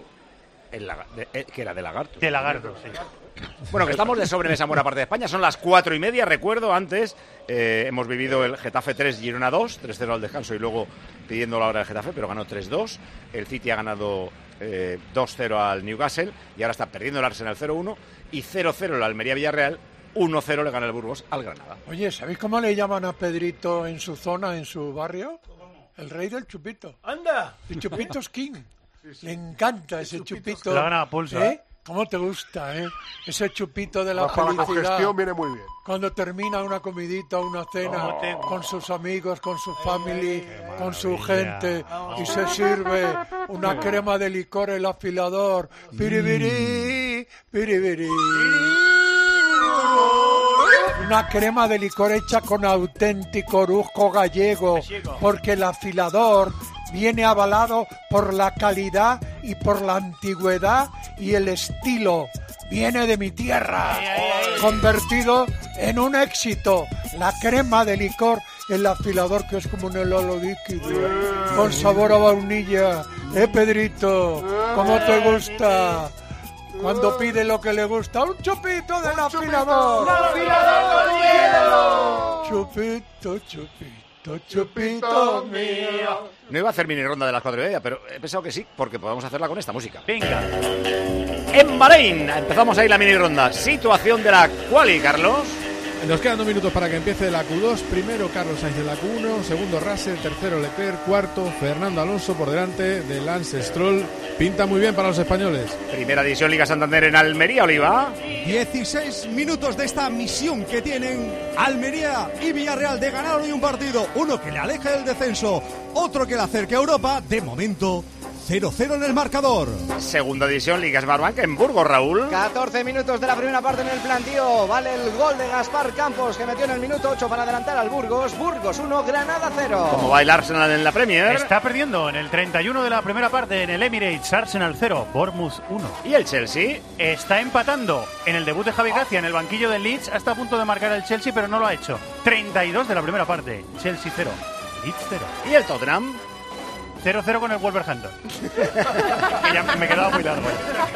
Que era de lagarto. De lagarto, sí. Bueno, que estamos de sobremesa en buena parte de España. Son las 4:30. Recuerdo, antes hemos vivido el Getafe 3, Girona 2, 3-0 al descanso y luego pidiendo la hora del Getafe, pero ganó 3-2. El City ha ganado 2-0 al Newcastle y ahora está perdiendo el Arsenal 0-1 y 0-0 el Almería Villarreal. 1-0 le gana el Burgos al Granada. Oye, ¿sabéis cómo le llaman a Pedrito en su zona, en su barrio? El rey del chupito. ¡Anda! El chupito es king. Le encanta ese chupito. Le gana a pulso, ¿Cómo te gusta, Ese chupito de la para felicidad. La congestión viene muy bien. Cuando termina una comidita, una cena, con sus amigos, con su family, con su gente, y se sirve una crema de licor, el afilador. Piribiri, piribiri. Una crema de licor hecha con auténtico orujo gallego, porque el afilador viene avalado por la calidad y por la antigüedad y el estilo. Viene de mi tierra, convertido en un éxito. La crema de licor, el afilador, que es como un helado líquido, con sabor a vainilla. Pedrito, ¿cómo te gusta? Cuando pide lo que le gusta, un chupito del afilador. ¡Afilador con hielo! Chupito, chupito, chupito mío. No iba a hacer mini ronda de las 4:30, pero he pensado que sí, porque podemos hacerla con esta música. Venga. En Bahrein empezamos ahí la mini ronda. Situación de la quali, Carlos. Nos quedan 2 minutos para que empiece la Q2. Primero Carlos Sainz en la Q1, segundo Russell, tercero Leclerc, cuarto Fernando Alonso por delante de Lance Stroll. Pinta muy bien para los españoles. Primera división Liga Santander en Almería, Oliva. 16 minutos de esta misión que tienen Almería y Villarreal de ganar hoy un partido. Uno que le aleje del descenso, otro que le acerque a Europa. De momento, 0-0 en el marcador. Segunda división Liga Smartbank en Burgos, Raúl. 14 minutos de la primera parte en el plantío. Vale el gol de Gaspar Campos, que metió en el minuto 8 para adelantar al Burgos. Burgos 1, Granada 0. ¿Cómo va el Arsenal en la Premier? Está perdiendo en el 31 de la primera parte en el Emirates. Arsenal 0, Bournemouth 1. ¿Y el Chelsea? Está empatando en el debut de Javi Gracia en el banquillo del Leeds. Está a punto de marcar el Chelsea, pero no lo ha hecho. 32 de la primera parte. Chelsea 0, Leeds 0. ¿Y el Tottenham? 0-0 con el Wolverhampton. Que ya me quedaba muy largo.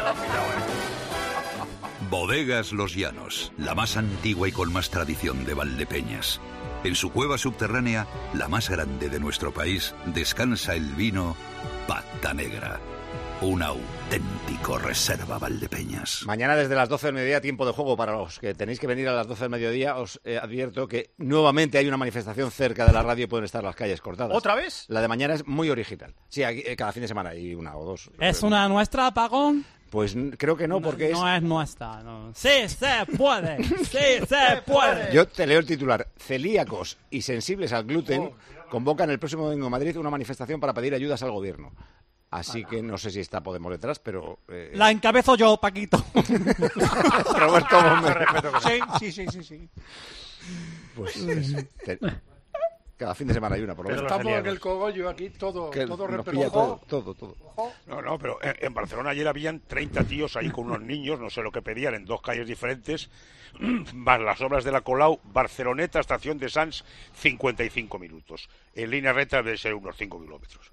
Bodegas Los Llanos, la más antigua y con más tradición de Valdepeñas. En su cueva subterránea, la más grande de nuestro país, descansa el vino Pata Negra. Un auténtico reserva Valdepeñas. Mañana desde las 12 del mediodía, tiempo de juego. Para los que tenéis que venir a las 12 del mediodía, os advierto que nuevamente hay una manifestación cerca de la radio y pueden estar las calles cortadas. ¿Otra vez? La de mañana es muy original. Sí, aquí, cada fin de semana hay una o dos. ¿Es una nuestra, apagón? Pues creo que no, porque no es nuestra. No. Sí se puede, sí se puede. Yo te leo el titular. Celíacos y sensibles al gluten convocan el próximo domingo en Madrid una manifestación para pedir ayudas al gobierno. Así que no sé si está Podemos detrás, pero... La encabezo yo, Paquito. Roberto Gómez. Sí. Pues... Cada fin de semana hay una, por lo menos. Estamos en el cogollo aquí, todo repercuso. Todo. No, pero en Barcelona ayer habían 30 tíos ahí con unos niños, no sé lo que pedían, en 2 calles diferentes, más las obras de la Colau, Barceloneta, estación de Sants, 55 minutos. En línea recta debe ser unos 5 kilómetros.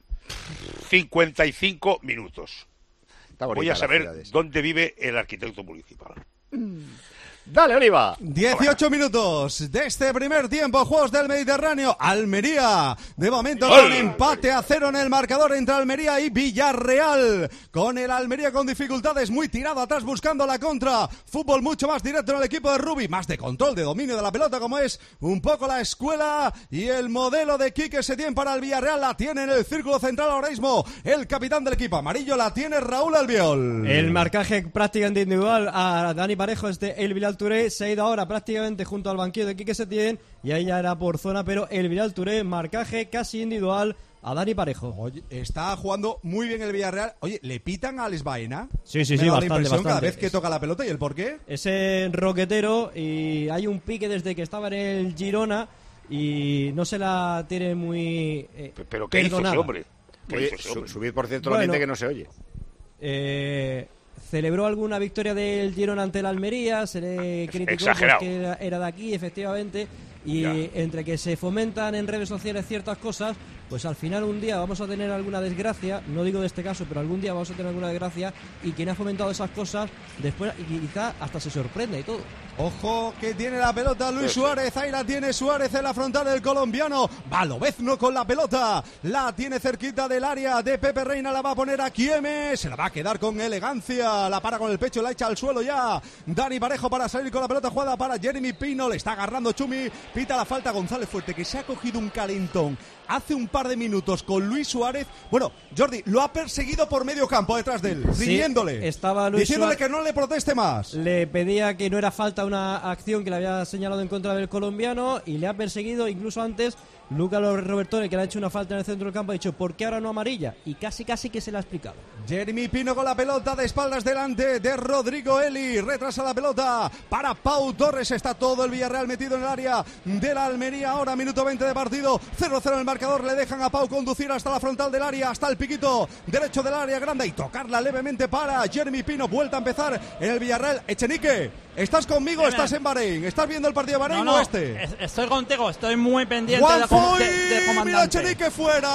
55 minutos. Voy a saber dónde vive el arquitecto municipal. Dale, Oliva. 18 minutos de este primer tiempo, Juegos del Mediterráneo. Almería, de momento con empate a 0 en el marcador entre Almería y Villarreal. Con el Almería con dificultades, muy tirado atrás buscando la contra. Fútbol mucho más directo en el equipo de Rubi, más de control, de dominio de la pelota, como es un poco la escuela y el modelo de Quique Setién para el Villarreal. La tiene en el círculo central ahora mismo el capitán del equipo amarillo, la tiene Raúl Albiol. El marcaje prácticamente individual a Dani Parejo, el Bilal Touré se ha ido ahora prácticamente junto al banquillo de Quique Setién y ahí ya era por zona, pero el Bilal Touré, marcaje casi individual a Dani Parejo. Oye, está jugando muy bien el Villarreal. Oye, ¿le pitan a Alex Baena? Sí, bastante. Cada vez que toca la pelota. ¿Y el por qué? Ese roquetero, y hay un pique desde que estaba en el Girona y no se la tiene muy ¿Pero qué hizo ese hombre? Subir, por cierto, lo que no se oye. Celebró alguna victoria del Girona ante el Almería, se le criticó porque era de aquí, efectivamente, y entre que se fomentan en redes sociales ciertas cosas, pues al final un día vamos a tener alguna desgracia, no digo de este caso, pero algún día vamos a tener alguna desgracia, y quien ha fomentado esas cosas después quizá hasta se sorprende y todo. Ojo que tiene la pelota Luis Suárez, ahí la tiene Suárez en la frontal del colombiano. Va Lobezno con la pelota, la tiene cerquita del área de Pepe Reina, la va a poner a Quieme, se la va a quedar con elegancia, la para con el pecho, la echa al suelo ya Dani Parejo para salir con la pelota, jugada para Jeremy Pino, le está agarrando Chumi, pita la falta González Fuerte, que se ha cogido un calentón hace un par de minutos con Luis Suárez. Bueno, Jordi, lo ha perseguido por medio campo detrás de él, riñéndole, estaba Luis diciéndole Suárez, que no le proteste más. Le pedía que no era falta una acción que le había señalado en contra del colombiano y le ha perseguido. Incluso antes Luca Robertone, que le ha hecho una falta en el centro del campo, ha dicho ¿por qué ahora no amarilla? Y casi que se la ha explicado. Jeremy Pino con la pelota de espaldas delante de Rodrigo Eli, retrasa la pelota para Pau Torres, está todo el Villarreal metido en el área de la Almería, ahora minuto 20 de partido, 0-0 en el marcador, le dejan a Pau conducir hasta la frontal del área, hasta el piquito derecho del área grande y tocarla levemente para Jeremy Pino, vuelta a empezar en el Villarreal. Echenique, ¿estás conmigo o estás en Bahrein? ¿Estás viendo el partido de Bahrein o este? Estoy contigo, estoy muy pendiente de comandante. Mira, Echenique fuera.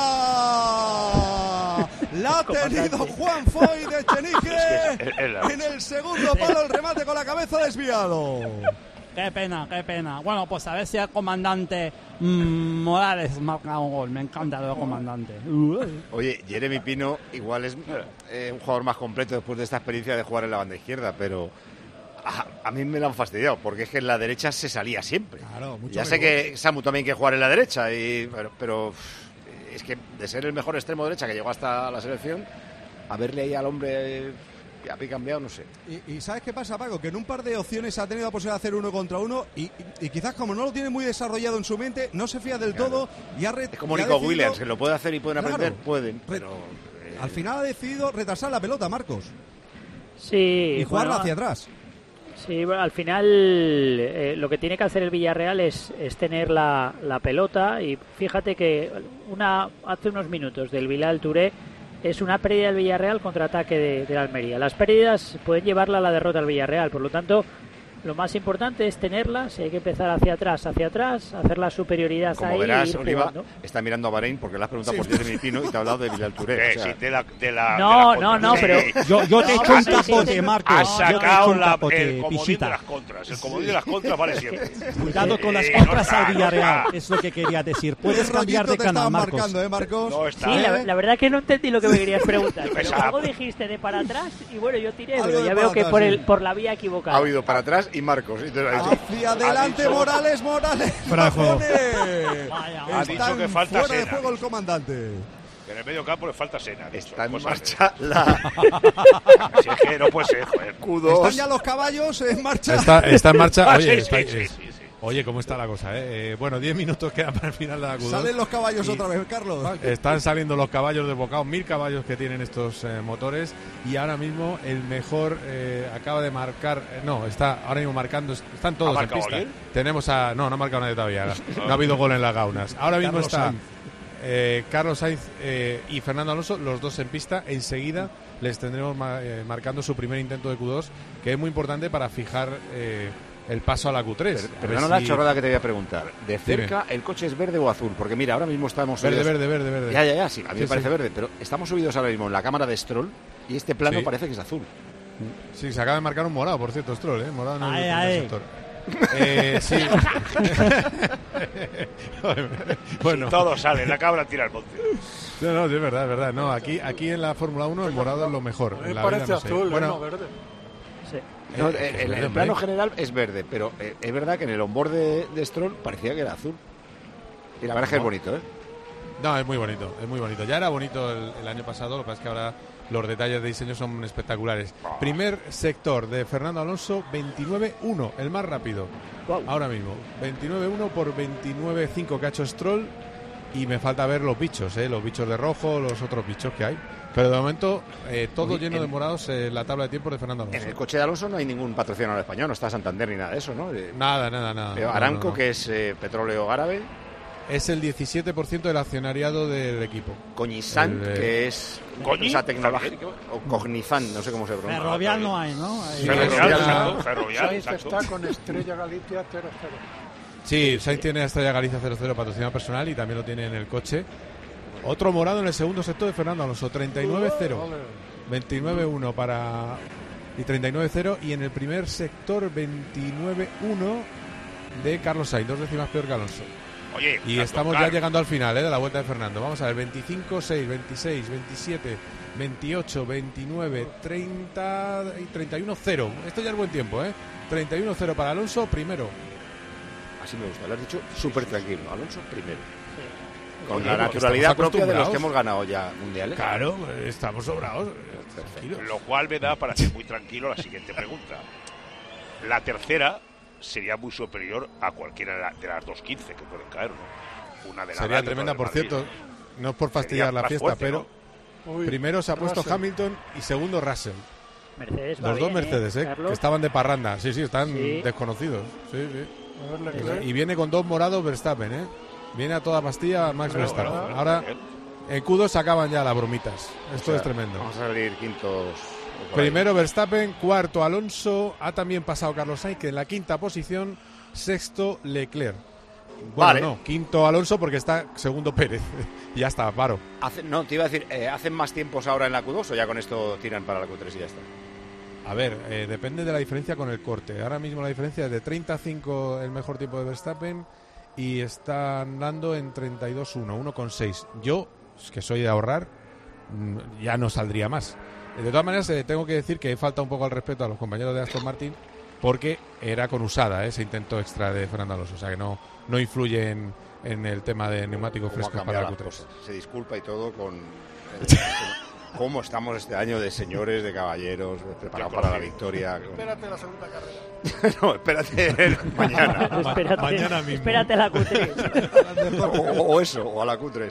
La ha tenido Juan Foy de Echenique en el segundo palo, el remate con la cabeza desviado. Qué pena. Bueno, pues a ver si el comandante Morales marca un gol. Me encanta lo del comandante. Oye, Jeremy Pino igual es un jugador más completo después de esta experiencia de jugar en la banda izquierda, pero a mí me lo han fastidiado, porque es que en la derecha se salía siempre. Claro, ya sé que Samu también quiere jugar en la derecha, pero es que de ser el mejor extremo derecha que llegó hasta la selección, a verle ahí al hombre ha cambiado, no sé. Y ¿sabes qué pasa, Paco? Que en un par de opciones ha tenido la posibilidad de hacer 1 contra 1 y quizás como no lo tiene muy desarrollado en su mente, no se fía del todo y ha es como Nico Williams, que lo puede hacer y pueden aprender, pueden, pero al final ha decidido retrasar la pelota, Marcos. Sí. Y jugarla hacia atrás. Sí, bueno, al final lo que tiene que hacer el Villarreal es tener la pelota, y fíjate que hace unos minutos del Bilal Touré es una pérdida del Villarreal, contraataque de la Almería. Las pérdidas pueden llevarla a la derrota al Villarreal, por lo tanto lo más importante es tenerlas, hay que empezar hacia atrás, hacer la superioridad. Como ahí. Como verás, Oliva está mirando a Bahrein porque le has preguntado por Jeremy Pino y te ha hablado de Bilal Touré. No, pero yo te he hecho un capote, Marcos. Has sacado el comodín de las contras. El comodín de las contras vale siempre. Cuidado con las contras al Villarreal, es lo que quería decir. Puedes cambiar de canal, Marcos. Marcos. No está, sí, la verdad que no entendí lo que me querías preguntar. Pero algo dijiste de para atrás y bueno, yo tiré, pero ya veo que por la vía equivocada. Ha oído para atrás y Marcos. Hacia adelante Morales. Bravo. Ha dicho que falta fuera de juego el comandante. En el medio campo le falta Sena. Está en marcha Si es que no puede ser, joder. ¿Están ya los caballos en marcha? Está en marcha. Oye, Oye, ¿cómo está la cosa? Bueno, 10 minutos quedan para el final de la Q2. Salen los caballos otra vez, Carlos. Están saliendo los caballos desbocados, 1000 caballos que tienen estos motores. Y ahora mismo el mejor acaba de marcar. No, está ahora mismo marcando. Están todos en pista. ¿Alguien? Tenemos a. No ha marcado nadie todavía. No ha habido gol en las gaunas. Ahora mismo está Carlos Sainz y Fernando Alonso, los dos en pista. Enseguida les tendremos marcando su primer intento de Q2, que es muy importante para fijar el paso a la Q3. Perdona la chorrada que te voy a preguntar. ¿De cerca el coche es verde o azul? Porque mira, ahora mismo estamos verde, subidos... verde. Ya, sí, a mí me parece verde, pero estamos subidos ahora mismo en la cámara de Stroll y este plano parece que es azul. Sí, se acaba de marcar un morado, por cierto, Stroll, morado en el sector. Sí. Bueno. Si todo sale, la cabra tira el monte. No, es verdad. No, aquí en la Fórmula 1 el morado es lo mejor. Me parece azul, no verde. No, el plano general es verde, pero es verdad que en el onboard de Stroll parecía que era azul. Y la verdad es que es bonito, ¿eh? No, es muy bonito. Ya era bonito el año pasado, lo que pasa es que ahora los detalles de diseño son espectaculares. Primer sector de Fernando Alonso, 29.1, el más rápido. Ahora mismo, 29.1 por 29.5 que ha hecho Stroll. Y me falta ver los bichos de rojo, los otros bichos que hay. Pero de momento, todo lleno de morados la tabla de tiempo de Fernando Alonso. En el coche de Alonso no hay ningún patrocinador español, no está Santander ni nada de eso, ¿no? Nada. Aramco, no. Que es petróleo árabe. Es el 17% del accionariado del equipo. Cognizant, que es empresa tecnológica, o Cognizant, no sé cómo se pronuncia. Ferrovial no hay, ¿no? Ferrovial. Está con Estrella Galicia 00. Sí, Sainz tiene Estrella Galicia 00 patrocinado personal y también lo tiene en el coche. Otro morado en el segundo sector de Fernando Alonso, 39.0. 29.1 para... y 39.0. Y en el primer sector, 29.1 de Carlos Sainz, 2 décimas peor que Alonso. Oye, y estamos ya llegando al final de la vuelta de Fernando. Vamos a ver, 25, 6, 26, 27, 28, 29, 30 y 31, 0. Esto ya es buen tiempo, ¿eh? 31-0 para Alonso, primero. Así me gusta, lo has dicho súper tranquilo. Alonso primero. Sí. Con la naturalidad propia de los que hemos ganado ya mundiales. Claro, estamos sobrados. Lo cual me da para ser muy tranquilo la siguiente pregunta. La tercera sería muy superior a cualquiera de las 2.15 que pueden caer, ¿no? Una de las sería tremenda, por cierto, no es por fastidiar la fiesta, fuerte, pero ¿no? Primero se ha puesto Hamilton y segundo Russell. Mercedes, los dos Mercedes, que estaban de parranda. Sí, están desconocidos. Sí. Y viene con 2 morados Verstappen, ¿eh? Viene a toda pastilla Max Verstappen. Ahora en Q2 acaban ya las bromitas. Esto es tremendo. Vamos a salir quintos. Primero Verstappen, cuarto Alonso, ha también pasado Carlos Sainz, que en la quinta posición, sexto Leclerc. Bueno, no, quinto Alonso porque está segundo Pérez. Ya está, paro. No, te iba a decir, ¿hacen más tiempos ahora en la Q2 o ya con esto tiran para la Q3 y ya está? A ver, depende de la diferencia con el corte. Ahora mismo la diferencia es de 35 el mejor tiempo de Verstappen y están dando en 32-1, 1,6. Yo, que soy de ahorrar, ya no saldría más. De todas maneras, tengo que decir que falta un poco al respeto a los compañeros de Aston Martin porque era con usada ese intento extra de Fernando Alonso. O sea que no influye en el tema de neumáticos frescos para la Q3. Se disculpa y todo con cómo estamos este año de señores, de caballeros, preparados para la victoria. Espérate la segunda carrera. No, espérate mañana. Mañana mismo. Espérate a la Q3. o eso, o a la Q3.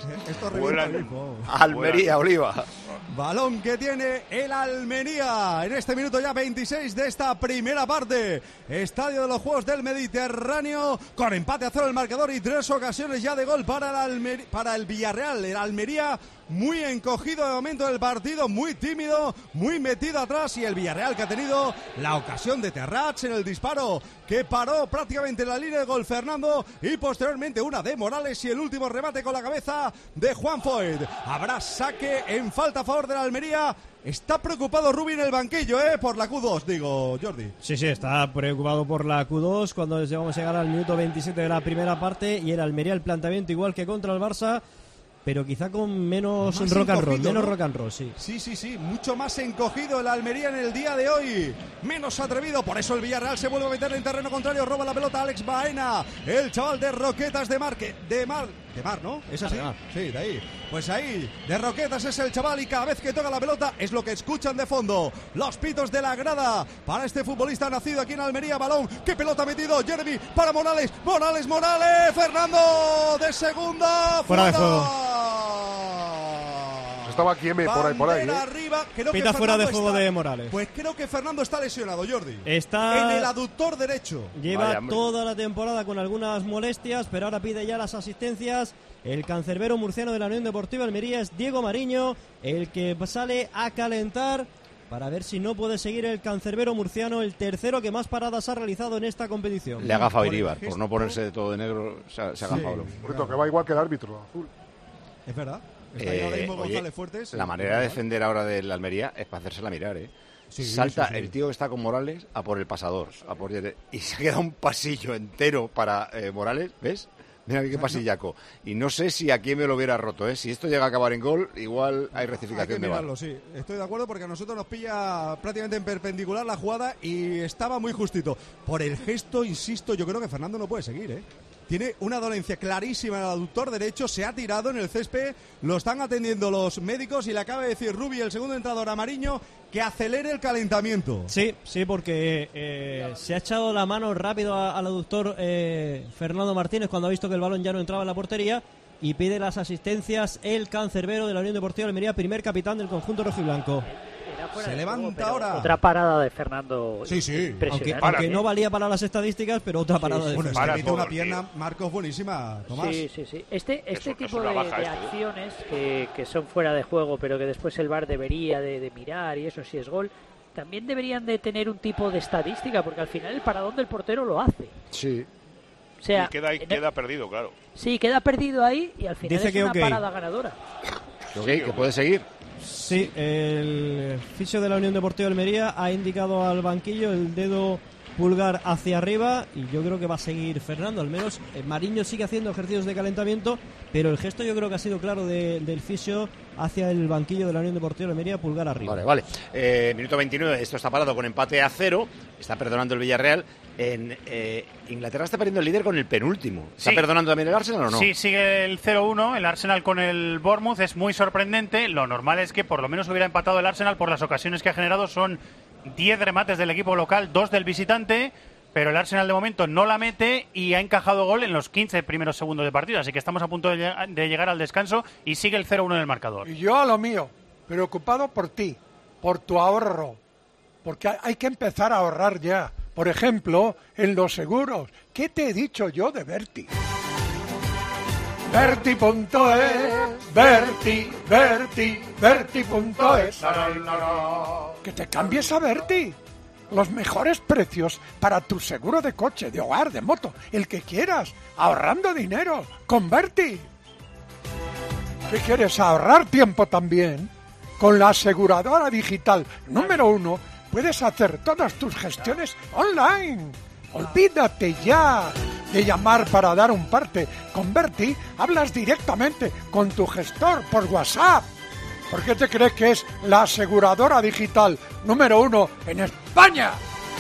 Almería, Oliva. Balón que tiene el Almería en este minuto ya 26 de esta primera parte. Estadio de los Juegos del Mediterráneo con empate a 0 el marcador y 3 ocasiones ya de gol para el Villarreal. El Almería muy encogido de momento del partido, muy tímido, muy metido atrás, y el Villarreal que ha tenido la ocasión de Terrats en el disparo que paró prácticamente en la línea de gol Fernando, y posteriormente una de Morales y el último remate con la cabeza de Juan Foyt. Habrá saque en falta a favor de la Almería. Está preocupado Rubí en el banquillo, por la Q2, digo, Jordi. Sí, está preocupado por la Q2 cuando vamos a llegar al minuto 27 de la primera parte, y el Almería el planteamiento igual que contra el Barça, pero quizá con menos rock and roll, menos rock and roll, sí. Sí, mucho más encogido el Almería en el día de hoy, menos atrevido, por eso el Villarreal se vuelve a meter en terreno contrario, roba la pelota Alex Baena, el chaval de Roquetas de De Mar, ¿no? ¿Es así? De Mar. Sí, de ahí. Pues ahí, de Roquetas es el chaval y cada vez que toca la pelota es lo que escuchan de fondo. Los pitos de la grada para este futbolista nacido aquí en Almería. Balón, qué pelota ha metido Jeremy para Morales. Morales, Fernando de segunda. Fuera de juego. Estaba aquí por ahí. Arriba. Creo Pita que fuera de Fernando juego está, de Morales. Pues creo que Fernando está lesionado, Jordi. Está en el aductor derecho. Lleva toda la temporada con algunas molestias, pero ahora pide ya las asistencias. El cancerbero murciano de la Unión Deportiva Almería es Diego Mariño, el que sale a calentar para ver si no puede seguir el cancerbero murciano, el tercero que más paradas ha realizado en esta competición. Le ha agafado Iríbar, por no ponerse de todo de negro, se ha agafado. Claro. Que va igual que el árbitro, azul. Es verdad. Está ahí ahora mismo González Fuertes. La manera de defender ahora del Almería es para hacérsela mirar, ¿eh? Sí, Salta sí. el tío que está con Morales a por el pasador, y se queda un pasillo entero para Morales, ¿ves? Mira qué pasillaco. Y no sé si aquí me lo hubiera roto, ¿eh? Si esto llega a acabar en gol, igual hay rectificación de VAR. Sí. Estoy de acuerdo porque a nosotros nos pilla prácticamente en perpendicular la jugada y estaba muy justito. Por el gesto, insisto, yo creo que Fernando no puede seguir, ¿eh? Tiene una dolencia clarísima en el aductor derecho, se ha tirado en el césped, lo están atendiendo los médicos y le acaba de decir Rubi, el segundo entrenador a Mariño, que acelere el calentamiento. Sí, porque se ha echado la mano rápido al aductor Fernando Martínez cuando ha visto que el balón ya no entraba en la portería y pide las asistencias el cancerbero de la Unión Deportiva Almería, primer capitán del conjunto rojiblanco. Se levanta ahora. Otra parada de Fernando. Sí. Aunque no valía para las estadísticas, pero otra parada de Bueno, Fernando. es que mete una pierna, Marcos, buenísima, Tomás. Sí. Este tipo de acciones que son fuera de juego, pero que después el VAR debería de mirar, y eso sí es gol, también deberían de tener un tipo de estadística, porque al final el paradón del portero lo hace. Sí. O sea, y queda perdido, claro. Sí, queda perdido ahí y al final Dice es que una okay. parada ganadora. Que puede seguir. Sí, el fisio de la Unión Deportiva Almería ha indicado al banquillo el dedo pulgar hacia arriba y yo creo que va a seguir Fernando. Al menos Mariño sigue haciendo ejercicios de calentamiento, pero el gesto yo creo que ha sido claro del fisio hacia el banquillo de la Unión Deportiva Almería, pulgar arriba. Vale. Minuto 29, esto está parado con empate a 0, está perdonando el Villarreal. En Inglaterra está perdiendo el líder con el penúltimo. ¿Está perdonando también el Arsenal o no? Sí, sigue el 0-1, el Arsenal con el Bournemouth, es muy sorprendente. Lo normal es que por lo menos hubiera empatado el Arsenal por las ocasiones que ha generado. Son 10 remates del equipo local, 2 del visitante, pero el Arsenal de momento no la mete y ha encajado gol en los 15 primeros segundos de partido, así que estamos a punto de llegar al descanso y sigue el 0-1 en el marcador. Y yo a lo mío, preocupado por ti, por tu ahorro, porque hay que empezar a ahorrar ya. Por ejemplo, en los seguros. ¿Qué te he dicho yo de Berti? Berti.es. Que te cambies a Berti. Los mejores precios para tu seguro de coche, de hogar, de moto, el que quieras, ahorrando dinero con Berti. ¿Qué quieres? Ahorrar tiempo también. Con la aseguradora digital número 1 puedes hacer todas tus gestiones online. Olvídate ya de llamar para dar un parte. Con Berti hablas directamente con tu gestor por WhatsApp. ¿Por qué te crees que es la aseguradora digital número 1 en España?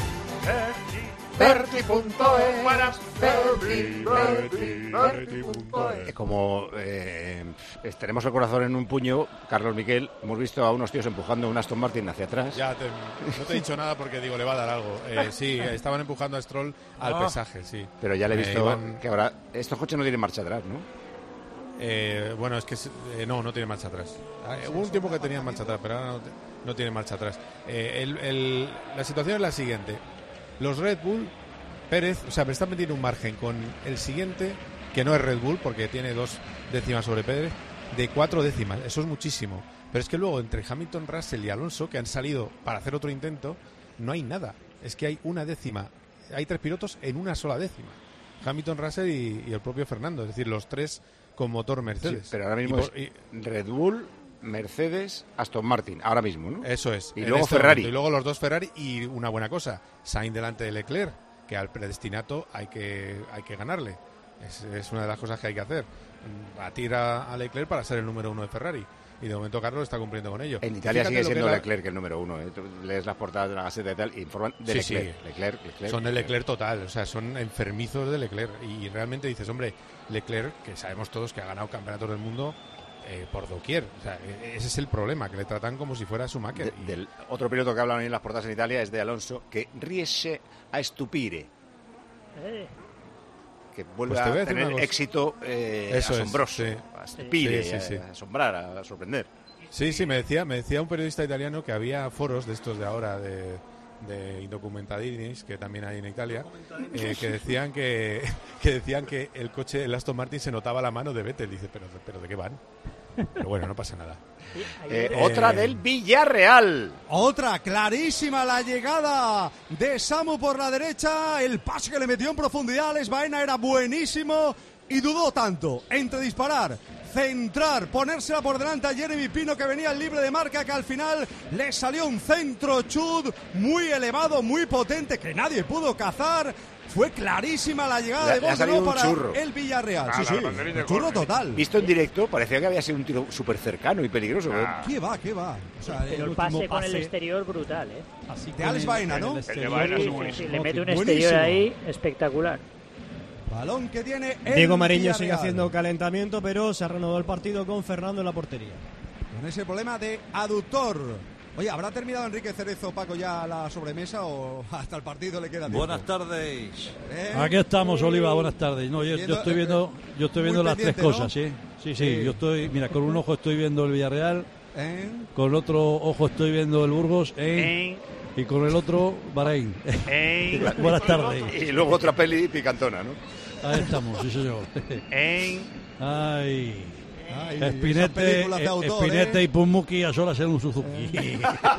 Berti.es. Como tenemos el corazón en un puño, Carlos Miquel, hemos visto a unos tíos empujando un Aston Martin hacia atrás. No te he dicho nada porque digo, le va a dar algo. Sí, estaban empujando a Stroll al pesaje, sí. Pero ya le he visto que ahora estos coches no tienen marcha atrás, ¿no? Bueno, es que no tiene marcha atrás. Hubo un tiempo que tenían marcha atrás, pero ahora no tiene marcha atrás. La situación es la siguiente. Los Red Bull, Verstappen tiene un margen con el siguiente, que no es Red Bull, porque tiene 2 décimas sobre Pérez, de 4 décimas. Eso es muchísimo. Pero es que luego entre Hamilton, Russell y Alonso, que han salido para hacer otro intento, no hay nada. Es que hay una décima. Hay 3 pilotos en una sola décima. Hamilton, Russell y el propio Fernando. Es decir, los 3 con motor Mercedes. Sí, pero ahora mismo es Red Bull, Mercedes, Aston Martin, ahora mismo, ¿no? Eso es. Y luego Ferrari. Y luego los 2 Ferrari y una buena cosa, Sainz delante de Leclerc, que al predestinato hay que ganarle. Es una de las cosas que hay que hacer. Batir a Leclerc para ser el número 1 de Ferrari. Y de momento Carlos está cumpliendo con ello. En Italia sigue siendo Leclerc el número 1. Tú lees las portadas de la Gaceta y tal, y informan de Leclerc. Sí. Leclerc. Son de Leclerc total, o sea, son enfermizos de Leclerc. Y realmente dices, hombre, Leclerc, que sabemos todos que ha ganado campeonatos del mundo por doquier. O sea, ese es el problema, que le tratan como si fuera Schumacher. Del otro piloto que hablan en las portadas en Italia es de Alonso, que riesce a stupire. Que vuelve a tener éxito asombroso, a stupire, a asombrar, a sorprender. Sí, me decía un periodista italiano que había foros de estos de ahora, de indocumentadinis, que también hay en Italia, que decían que el coche, el Aston Martin, se notaba la mano de Vettel. Dice, pero ¿de qué van? Pero bueno, no pasa nada. Otra del Villarreal. Otra clarísima, la llegada de Samu por la derecha. El pase que le metió en profundidad a Alex Baena era buenísimo y dudó tanto entre disparar, centrar, ponérsela por delante a Jeremy Pino, que venía libre de marca, que al final le salió un centro chud muy elevado, muy potente, que nadie pudo cazar. Fue clarísima la llegada de Bosno para el Villarreal. Sí, un churro total. Visto en directo, parecía que había sido un tiro súper cercano y peligroso. ¿Qué va? O sea, pero el pase con el exterior brutal, Así de Alex Baena, ¿no? Le mete un exterior ahí espectacular. Balón que tiene el Diego Mariño Villarreal. sigue haciendo calentamiento, pero se ha reanudado el partido con Fernando en la portería. Con ese problema de aductor. Oye, ¿habrá terminado Enrique Cerezo, Paco, ya la sobremesa o hasta el partido le queda tiempo? Buenas tardes. Aquí estamos, Oliva, buenas tardes. No, yo estoy viendo las tres cosas, ¿no? Sí. Yo estoy, mira, con un ojo estoy viendo el Villarreal, con otro ojo estoy viendo el Burgos, y con el otro Bahrein. Buenas tardes. Y luego otra peli picantona, ¿no? Ahí estamos, sí señor. Ay, Espinete y Pumuki a solas en un Suzuki.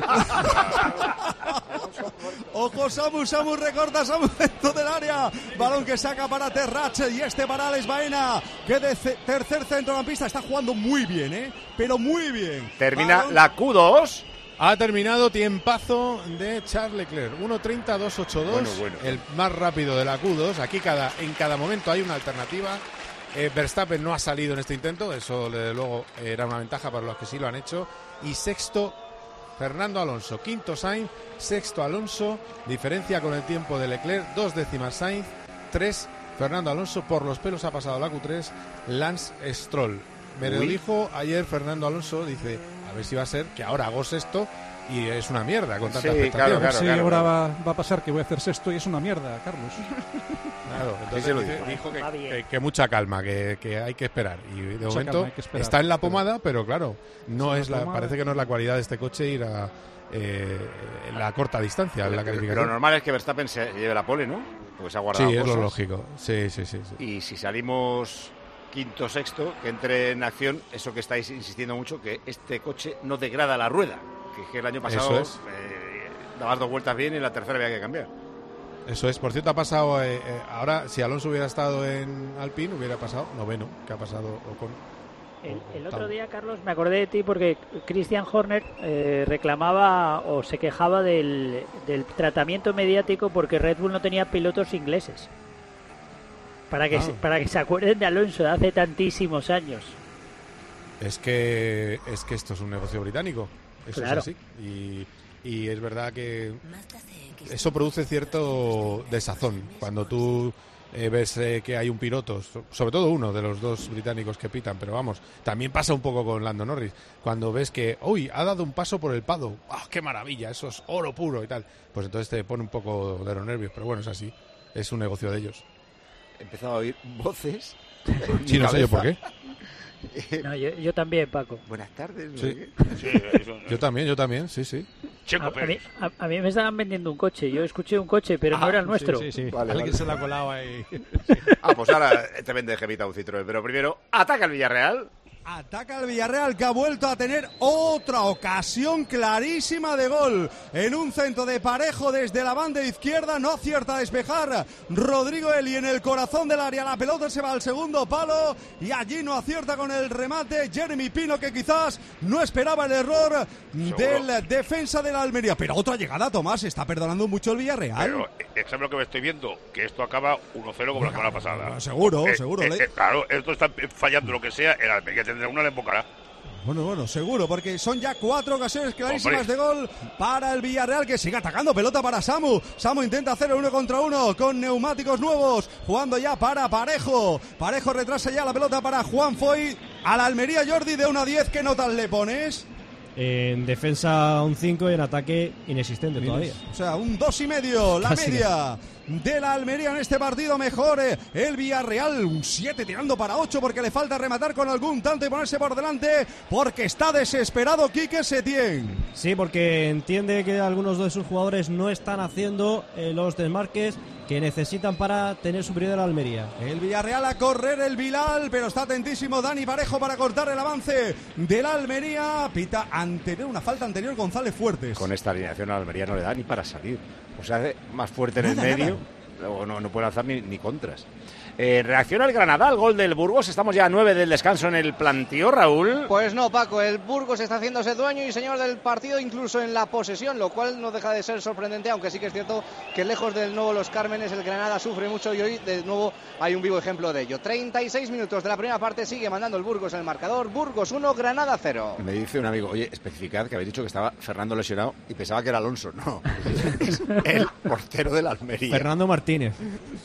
Ojo, Samu recorta, Samu dentro del área. Balón que saca para Terrache y para Alex Baena, que de tercer centrocampista está jugando muy bien, pero muy bien. Termina Balón. La Q2. Ha terminado tiempazo de Charles Leclerc, 1.30.282, bueno. El más rápido de la Q2. Aquí en cada momento hay una alternativa. Verstappen no ha salido en este intento, eso desde luego era una ventaja para los que sí lo han hecho. Y sexto, Fernando Alonso. Quinto, Sainz. Sexto, Alonso. Diferencia con el tiempo de Leclerc, 2 décimas Sainz. 3, Fernando Alonso. Por los pelos ha pasado la Q3, Lance Stroll. Me lo dijo ayer Fernando Alonso, dice, a ver si va a ser que ahora hago sexto y es una mierda con tanta expectativa. Claro, ahora va a pasar que voy a hacer sexto y es una mierda, Carlos. Claro, entonces dijo que mucha calma, que hay que esperar. Y de momento está en la pomada, pero claro, parece que no es la cualidad de este coche ir a la corta distancia en la calificación. Lo normal es que Verstappen se lleve la pole, ¿no? Porque se ha guardado cosas. Es lo lógico. Sí. Y si salimos quinto, sexto, que entre en acción eso que estáis insistiendo mucho, que este coche no degrada la rueda, que el año pasado dabas 2 vueltas bien y la tercera había que cambiar. Eso es. Por cierto, ha pasado ahora, si Alonso hubiera estado en Alpine, hubiera pasado noveno, que ha pasado Ocon. El otro día, Carlos, me acordé de ti porque Christian Horner reclamaba o se quejaba del tratamiento mediático porque Red Bull no tenía pilotos ingleses. Para que se acuerden de Alonso de hace tantísimos años. Es que esto es un negocio británico. Eso claro. Es así. Y es verdad que eso produce cierto desazón. Cuando tú ves que hay un piloto, sobre todo uno de los dos británicos que pitan, pero vamos, también pasa un poco con Lando Norris. Cuando ves que, ha dado un paso por el paddock, ¡qué maravilla! Eso es oro puro y tal. Pues entonces te pone un poco de los nervios, pero bueno, es así. Es un negocio de ellos. He empezado a oír voces. Sí, no sé yo por qué. No, yo también, Paco. Buenas tardes. Sí. Yo también, sí. A mí me estaban vendiendo un coche. Yo escuché un coche, pero no era el nuestro. Sí. Alguien se la colaba ahí. Pues ahora te vende Jevita un Citroën. Pero primero, ataca el Villarreal. Ataca el Villarreal, que ha vuelto a tener otra ocasión clarísima de gol. En un centro de Parejo desde la banda izquierda, no acierta a despejar Rodrigo Eli en el corazón del área. La pelota se va al segundo palo y allí no acierta con el remate Jeremy Pino, que quizás no esperaba el error del defensa de la Almería. Pero otra llegada, Tomás, está perdonando mucho el Villarreal. Pero es lo que me estoy viendo, que esto acaba 1-0 como la semana pasada. Seguro. Claro, esto está fallando lo que sea, el Almería tendrá una, le embocará. Bueno, seguro, porque son ya 4 ocasiones clarísimas de gol para el Villarreal, que sigue atacando. Pelota para Samu. Samu intenta hacer el 1 contra 1 con neumáticos nuevos, jugando ya para Parejo. Parejo retrasa ya la pelota para Juan Foy. A la Almería, Jordi, de 1 a 10, ¿qué notas le pones? En defensa un 5 y en ataque inexistente todavía. O sea, un 2,5 la Casi media de la Almería en este partido. Mejor el Villarreal, un 7 tirando para 8, porque le falta rematar con algún tanto y ponerse por delante, porque está desesperado Quique Setién. Sí, porque entiende que algunos de sus jugadores no están haciendo los desmarques que necesitan para tener superioridad a la Almería. El Villarreal a correr el Bilal, pero está atentísimo Dani Parejo para cortar el avance de la Almería. Pita una falta anterior González Fuertes. Con esta alineación a la Almería no le da ni para salir. O sea, hace más fuerte en el medio. Luego no puede lanzar ni contras. Reacciona el Granada al gol del Burgos. Estamos ya a 9 del descanso en el plantío, Raúl. Pues no, Paco, el Burgos está haciéndose dueño y señor del partido, incluso en la posesión, lo cual no deja de ser sorprendente, aunque sí que es cierto que lejos del nuevo Los Cármenes el Granada sufre mucho y hoy de nuevo hay un vivo ejemplo de ello. 36 minutos de la primera parte, sigue mandando el Burgos en el marcador. Burgos 1, Granada 0. Me dice un amigo, oye, especificad que habéis dicho que estaba Fernando lesionado y pensaba que era Alonso. No, es el portero de la Almería. Fernando Martínez.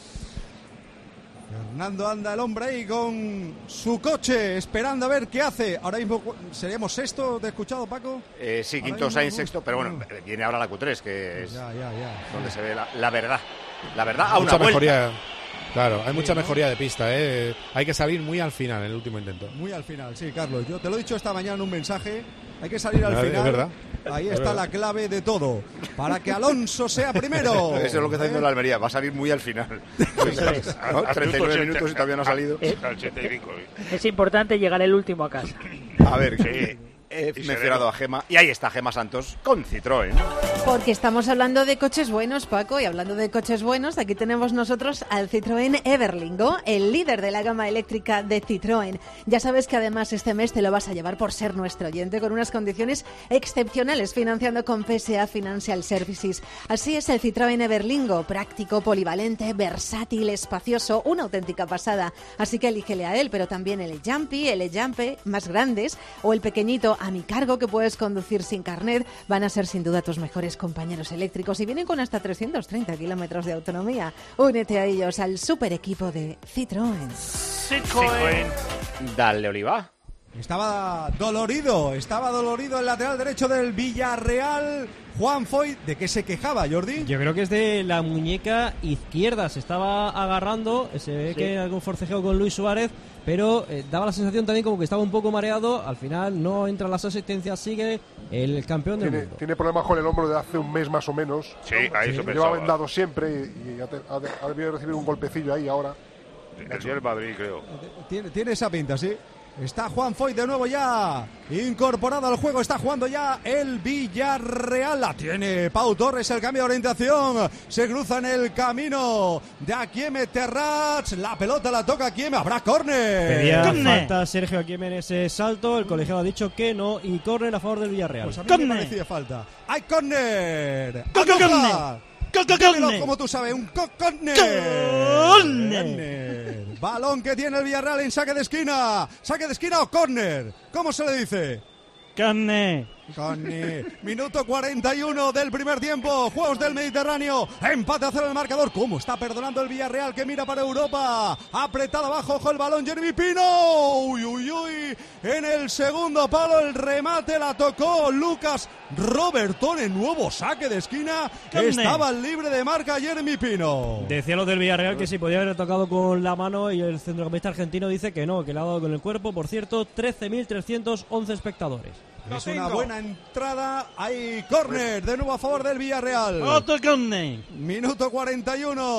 Fernando anda el hombre ahí con su coche, esperando a ver qué hace. Ahora mismo, ¿seríamos sexto? ¿Te he escuchado, Paco? Sí, quinto, Sainz, sexto, pero bueno, viene ahora la Q3, que es donde se ve la verdad. La verdad a una vuelta. Claro, hay mucha mejoría de pista, Hay que salir muy al final, en el último intento. Muy al final, sí, Carlos. Yo te lo he dicho esta mañana en un mensaje. Hay que salir al final. Es verdad. Ahí está la clave de todo. Para que Alonso sea primero. Eso es lo que está haciendo la Almería. Va a salir muy al final. ¿No? 39 minutos y todavía no ha salido. Es importante llegar el último a casa. A ver, que he mencionado a Gema. Y ahí está Gema Santos con Citroën. Porque estamos hablando de coches buenos, Paco, y hablando de coches buenos, aquí tenemos nosotros al Citroën Everlingo, el líder de la gama eléctrica de Citroën. Ya sabes que además este mes te lo vas a llevar por ser nuestro oyente con unas condiciones excepcionales financiando con PSA Financial Services. Así es el Citroën Everlingo, práctico, polivalente, versátil, espacioso, una auténtica pasada. Así que elígele a él, pero también el Jumpy, el Jumpe más grandes o el pequeñito a mi cargo que puedes conducir sin carnet. Van a ser sin duda tus mejores compañeros eléctricos y vienen con hasta 330 kilómetros de autonomía. Únete a ellos, al super equipo de Citroën. Dale, Oliva. Estaba dolorido el lateral derecho del Villarreal, Juan Foy. ¿De qué se quejaba, Jordi? Yo creo que es de la muñeca izquierda, se estaba agarrando, se ve que algún forcejeo con Luis Suárez, pero daba la sensación también como que estaba un poco mareado. Al final no entran las asistencias, sigue el campeón del mundo. Tiene problemas con el hombro de hace un mes más o menos. Sí, ahí se lleva vendado siempre y ha debido recibir un golpecillo ahí ahora. El Madrid, creo. Tiene esa pinta, sí. Está Juan Foy de nuevo ya incorporado al juego. Está jugando ya el Villarreal. La tiene Pau Torres, el cambio de orientación. Se cruza en el camino de Aquieme Terrats. La pelota la toca Aquieme. Habrá córner. Pedía falta Sergio Aquieme en ese salto. El colegiado ha dicho que no. Y córner a favor del Villarreal. Pues a mí me parecía falta. ¡Hay córner! Como tú sabes, un córner. Balón que tiene el Villarreal en saque de esquina. ¿Saque de esquina o córner? ¿Cómo se le dice? Córner. Minuto 41 del primer tiempo. Juegos del Mediterráneo. Empate a 0 en el marcador. ¿Cómo está perdonando el Villarreal, que mira para Europa? Apretado abajo, ojo el balón, Jeremy Pino. Uy. En el segundo palo el remate la tocó Lucas Robertón en nuevo saque de esquina. Estaba libre de marca Jeremy Pino. Decía los del Villarreal que si podía haber tocado con la mano, y el centrocampista argentino dice que no, que le ha dado con el cuerpo. Por cierto, 13.311 espectadores. Es una buena entrada. Hay córner de nuevo a favor del Villarreal. Otro córner. Minuto 41.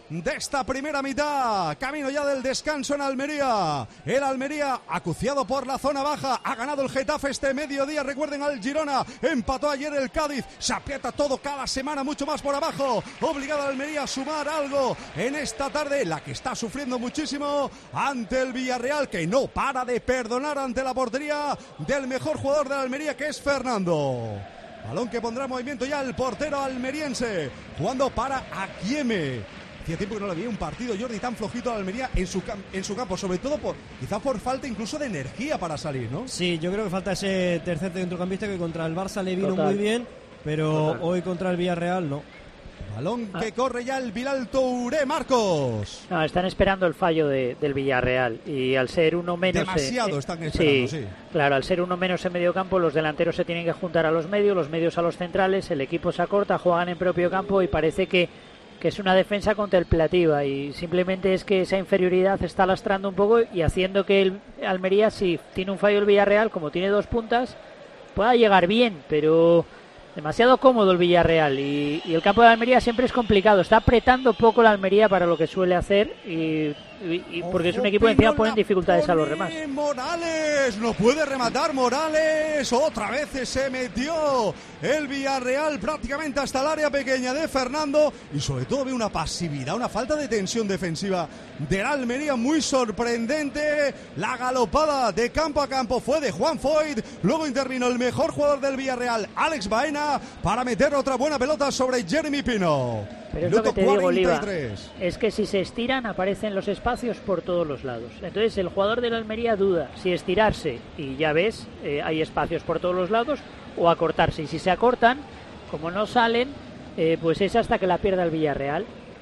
de esta primera mitad. Camino ya del descanso en Almería. El Almería, acuciado por la zona baja, ha ganado el Getafe este mediodía. Recuerden al Girona, empató ayer el Cádiz. Se aprieta todo cada semana mucho más por abajo. Obligado a Almería a sumar algo en esta tarde, la que está sufriendo muchísimo ante el Villarreal, que no para de perdonar ante la portería del mejor jugador de la Almería, que es Fernando. Balón que pondrá en movimiento ya el portero almeriense, jugando para Akieme. Hacía tiempo que no le había un partido, Jordi, tan flojito a la Almería en su campo, sobre todo quizá por falta incluso de energía para salir, ¿no? Sí, yo creo que falta ese tercer centrocampista que contra el Barça le vino muy bien, pero hoy contra el Villarreal no. Balón que corre ya el Bilal Touré, Marcos. No, están esperando el fallo del Villarreal y al ser uno menos... Demasiado están esperando, sí. Claro, al ser uno menos en medio campo, los delanteros se tienen que juntar a los medios a los centrales, el equipo se acorta, juegan en propio campo y parece que es una defensa contemplativa y simplemente es que esa inferioridad está lastrando un poco y haciendo que el Almería, si tiene un fallo el Villarreal, como tiene 2 puntas, pueda llegar bien, pero... demasiado cómodo el Villarreal y el campo de Almería siempre es complicado. Está apretando poco la Almería para lo que suele hacer y porque es un equipo que encima pone en dificultades a los demás. Morales, no puede rematar Morales. Otra vez se metió el Villarreal prácticamente hasta el área pequeña de Fernando y sobre todo ve una pasividad, una falta de tensión defensiva de la Almería muy sorprendente. La galopada de campo a campo fue de Juan Foyt. Luego intervino el mejor jugador del Villarreal, Alex Baena, para meter otra buena pelota sobre Jeremy Pino. Pero es lo que te digo, Oliva, es que si se estiran aparecen los espacios por todos los lados. Entonces el jugador de la Almería duda si estirarse y ya ves, hay espacios por todos los lados, o acortarse. Y si se acortan, como no salen, pues es hasta que la pierda el Villarreal.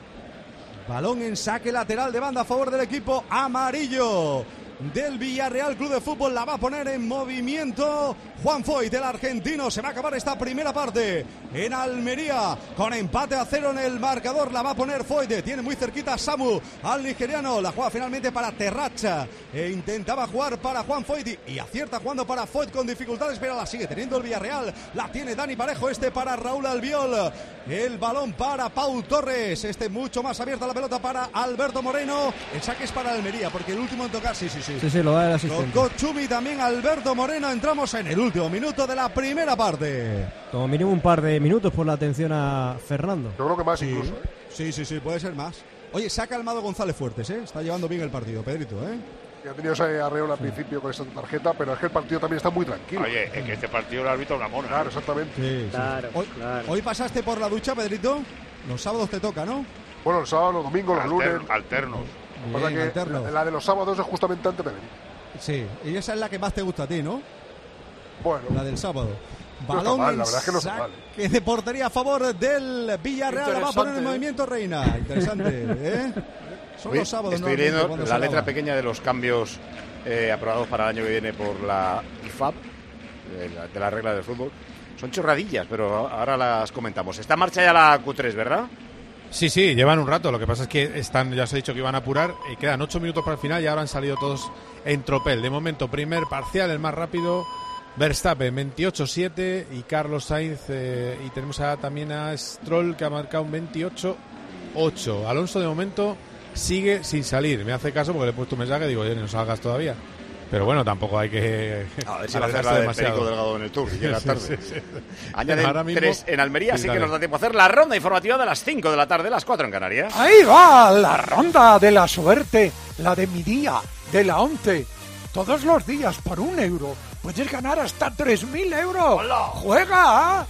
Balón en saque lateral de banda a favor del equipo amarillo del Villarreal Club de Fútbol. La va a poner en movimiento Juan Foyt, el argentino. Se va a acabar esta primera parte en Almería con empate a 0 en el marcador. La va a poner Foyt, tiene muy cerquita a Samu, al nigeriano. La juega finalmente para Terracha intentaba jugar para Juan Foyt y acierta jugando para Foyt con dificultades, pero la sigue teniendo el Villarreal. La tiene Dani Parejo, para Raúl Albiol. El balón para Pau Torres, mucho más abierta la pelota para Alberto Moreno. El saque es para Almería porque el último en tocar, sí, lo da el asistente. Tocó Chumi también Alberto Moreno. Entramos en el último minuto de la primera parte. Como mínimo un par de minutos por la atención a Fernando. Yo creo que más incluso. Sí, puede ser más. Oye, se ha calmado González Fuertes, está llevando bien el partido, Pedrito, Ha tenido ese arreo al principio con esta tarjeta, pero es que el partido también está muy tranquilo. Oye, es que este partido lo arbitra una mona. Claro, exactamente. Sí. Hoy pasaste por la ducha, Pedrito. Los sábados te toca, ¿no? Bueno, los sábados, los domingos, los lunes. Alternos. Pasa que la de los sábados es justamente antes de venir. Sí, y esa es la que más te gusta a ti, ¿no? Bueno. La del sábado. No Balón mal, la verdad es que no está mal. Que de portería a favor del Villarreal. La va a poner en movimiento Reina. Interesante, Son los sábados. Estoy leyendo la letra pequeña de los cambios aprobados para el año que viene por la IFAB, de la regla del fútbol. Son chorradillas, pero ahora las comentamos. Está en marcha ya la Q3, ¿verdad? Sí, llevan un rato. Lo que pasa es que ya os he dicho que iban a apurar y quedan 8 minutos para el final y ahora han salido todos en tropel. De momento, primer parcial, el más rápido, Verstappen 28-7 y Carlos Sainz, y tenemos también a Stroll que ha marcado un 28-8. Alonso de momento sigue sin salir. Me hace caso porque le he puesto un mensaje y digo, oye, no salgas todavía. Pero bueno, tampoco hay que... A ver si va a hacer la de Perico Delgado en el Tour, si llega tarde. Sí. Añaden 3 en Almería, así que nos da tiempo a hacer la ronda informativa de las 5 de la tarde, las 4 en Canarias. Ahí va la ronda de la suerte, la de mi día, de la 11. Todos los días por €1 puedes ganar hasta 3.000 euros. ¡Hola! ¡Juega!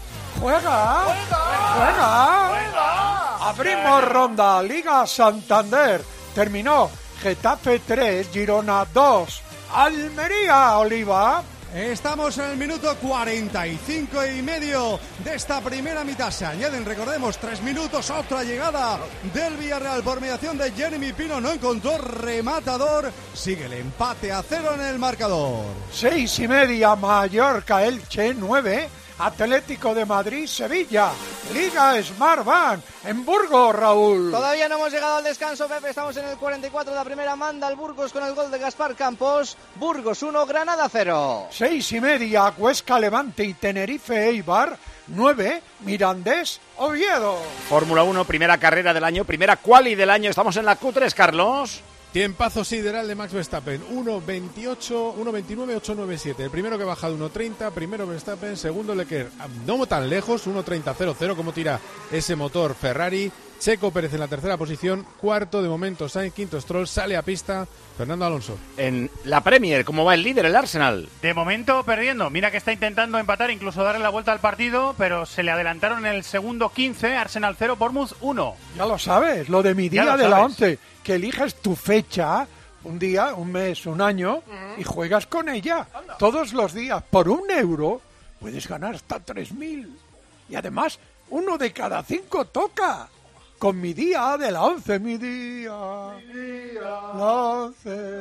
Abrimos ronda, Liga Santander. Terminó Getafe 3, Girona 2. Almería, Oliva. Estamos en el minuto 45 y medio de esta primera mitad. Se añaden, recordemos, 3 minutos. Otra llegada del Villarreal por mediación de Jeremy Pino. No encontró rematador. Sigue el empate a 0 en el marcador. 6:30, Mallorca, Elche 9. Atlético de Madrid, Sevilla. Liga Smartbank en Burgos, Raúl. Todavía no hemos llegado al descanso, Pepe. Estamos en el 44 de la primera. Manda el Burgos con el gol de Gaspar Campos. Burgos 1, Granada 0. 6:30, Huesca, Levante y Tenerife, Eibar. 9, Mirandés, Oviedo. Fórmula 1, primera carrera del año, primera quali del año. Estamos en la Q3, Carlos. Tiempazo sideral de Max Verstappen, 1.28, 1.29, 8.97. El primero que baja de 1.30, primero Verstappen, segundo Leclerc. No tan lejos, 1.30.00, como tira ese motor Ferrari. Checo Pérez en la tercera posición, cuarto de momento Sainz, quinto Stroll, sale a pista Fernando Alonso. En la Premier, ¿cómo va el líder, el Arsenal? De momento perdiendo, mira que está intentando empatar, incluso darle la vuelta al partido, pero se le adelantaron en el segundo 15, Arsenal 0, Bournemouth 1. Ya lo sabes, lo de mi día de la 11, que eliges tu fecha, un día, un mes, un año, y juegas con ella todos los días. Por €1 puedes ganar hasta 3.000. Y además, 1 de cada 5 toca. Con mi día de la 11, mi día, la 11.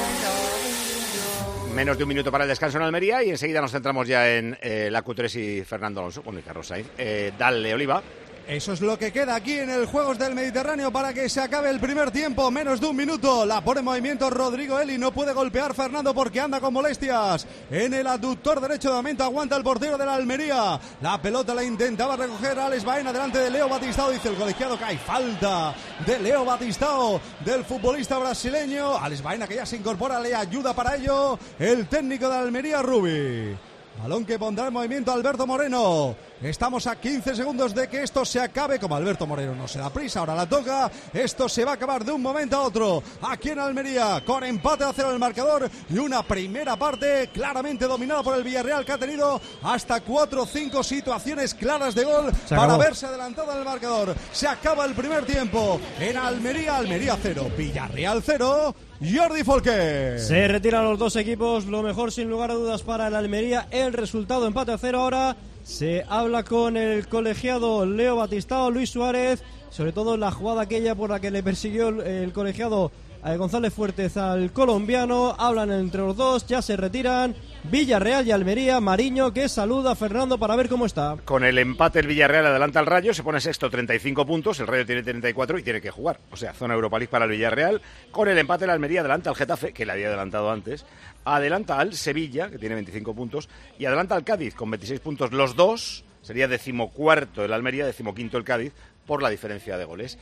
Menos de un minuto para el descanso en Almería y enseguida nos centramos ya en la Q3 y Fernando Alonso con el Carlos Sainz. Dale, Oliva. Eso es lo que queda aquí en el Juegos del Mediterráneo para que se acabe el primer tiempo. Menos de un minuto. La pone en movimiento Rodrigo Eli. No puede golpear Fernando porque anda con molestias en el aductor derecho. De momento aguanta el portero de la Almería. La pelota la intentaba recoger Alex Baena delante de Leo Batistao. Dice el colegiado que hay falta de Leo Batistao, del futbolista brasileño. Alex Baena, que ya se incorpora, le ayuda para ello el técnico de Almería, Rubi. Balón que pondrá en movimiento Alberto Moreno. Estamos a 15 segundos de que esto se acabe. Como Alberto Moreno no se da prisa, ahora la toca. Esto se va a acabar de un momento a otro. Aquí en Almería, con empate a 0 en el marcador. Y una primera parte claramente dominada por el Villarreal, que ha tenido hasta 4 o 5 situaciones claras de gol para haberse adelantado en el marcador. Se acaba el primer tiempo en Almería. Almería 0, Villarreal 0. Jordi Folqué. Se retiran los dos equipos. Lo mejor, sin lugar a dudas, para el Almería. El resultado, empate a 0 ahora. Se habla con el colegiado Leo Batistao, Luis Suárez, sobre todo la jugada aquella por la que le persiguió el colegiado González Fuertes al colombiano. Hablan entre los dos, ya se retiran. Villarreal y Almería. Mariño, que saluda a Fernando para ver cómo está. Con el empate el Villarreal adelanta al Rayo, se pone sexto, 35 puntos, el Rayo tiene 34 y tiene que jugar. O sea, zona Europa League para el Villarreal. Con el empate el Almería adelanta al Getafe, que le había adelantado antes. Adelanta al Sevilla, que tiene 25 puntos. Y adelanta al Cádiz, con 26 puntos. Los dos, sería 14º el Almería, 15º el Cádiz, por la diferencia de goles.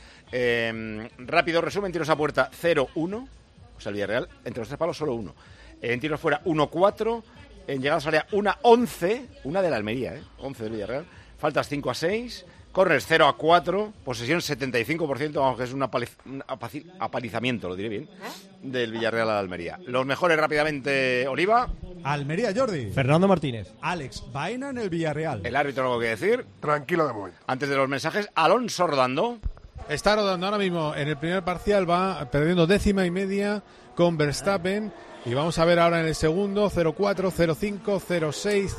Rápido resumen, tiros a puerta 0-1, o sea el Villarreal, entre los tres palos solo 1. En tiros fuera 1-4, en llegadas al área 1-11, una de la Almería, 11 del Villarreal, faltas 5-6, corners 0-4, posesión 75%, vamos, que es un apalizamiento, lo diré bien, del Villarreal a la Almería. Los mejores rápidamente, Oliva. Almería, Jordi. Fernando Martínez. Alex Baena en el Villarreal. El árbitro, ¿algo que decir? Tranquilo de momento. Antes de los mensajes, Alonso rodando. Está rodando ahora mismo en el primer parcial, va perdiendo 10.5 con Verstappen. Y vamos a ver ahora en el segundo, 0-4, 0-5, 0-6,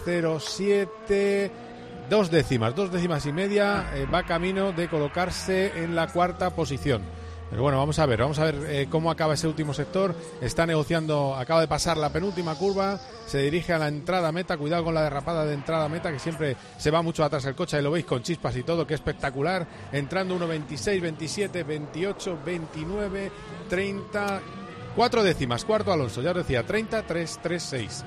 0-7, 2 décimas y media, va camino de colocarse en la cuarta posición. Pero bueno, vamos a ver cómo acaba ese último sector. Está negociando, acaba de pasar la penúltima curva, se dirige a la entrada meta. Cuidado con la derrapada de entrada meta, que siempre se va mucho atrás el coche, ahí lo veis con chispas y todo, que espectacular. Entrando 1.26, 27, 28, 29, 30... 4 décimas, cuarto Alonso, ya os decía, 30, 3, 3, 6.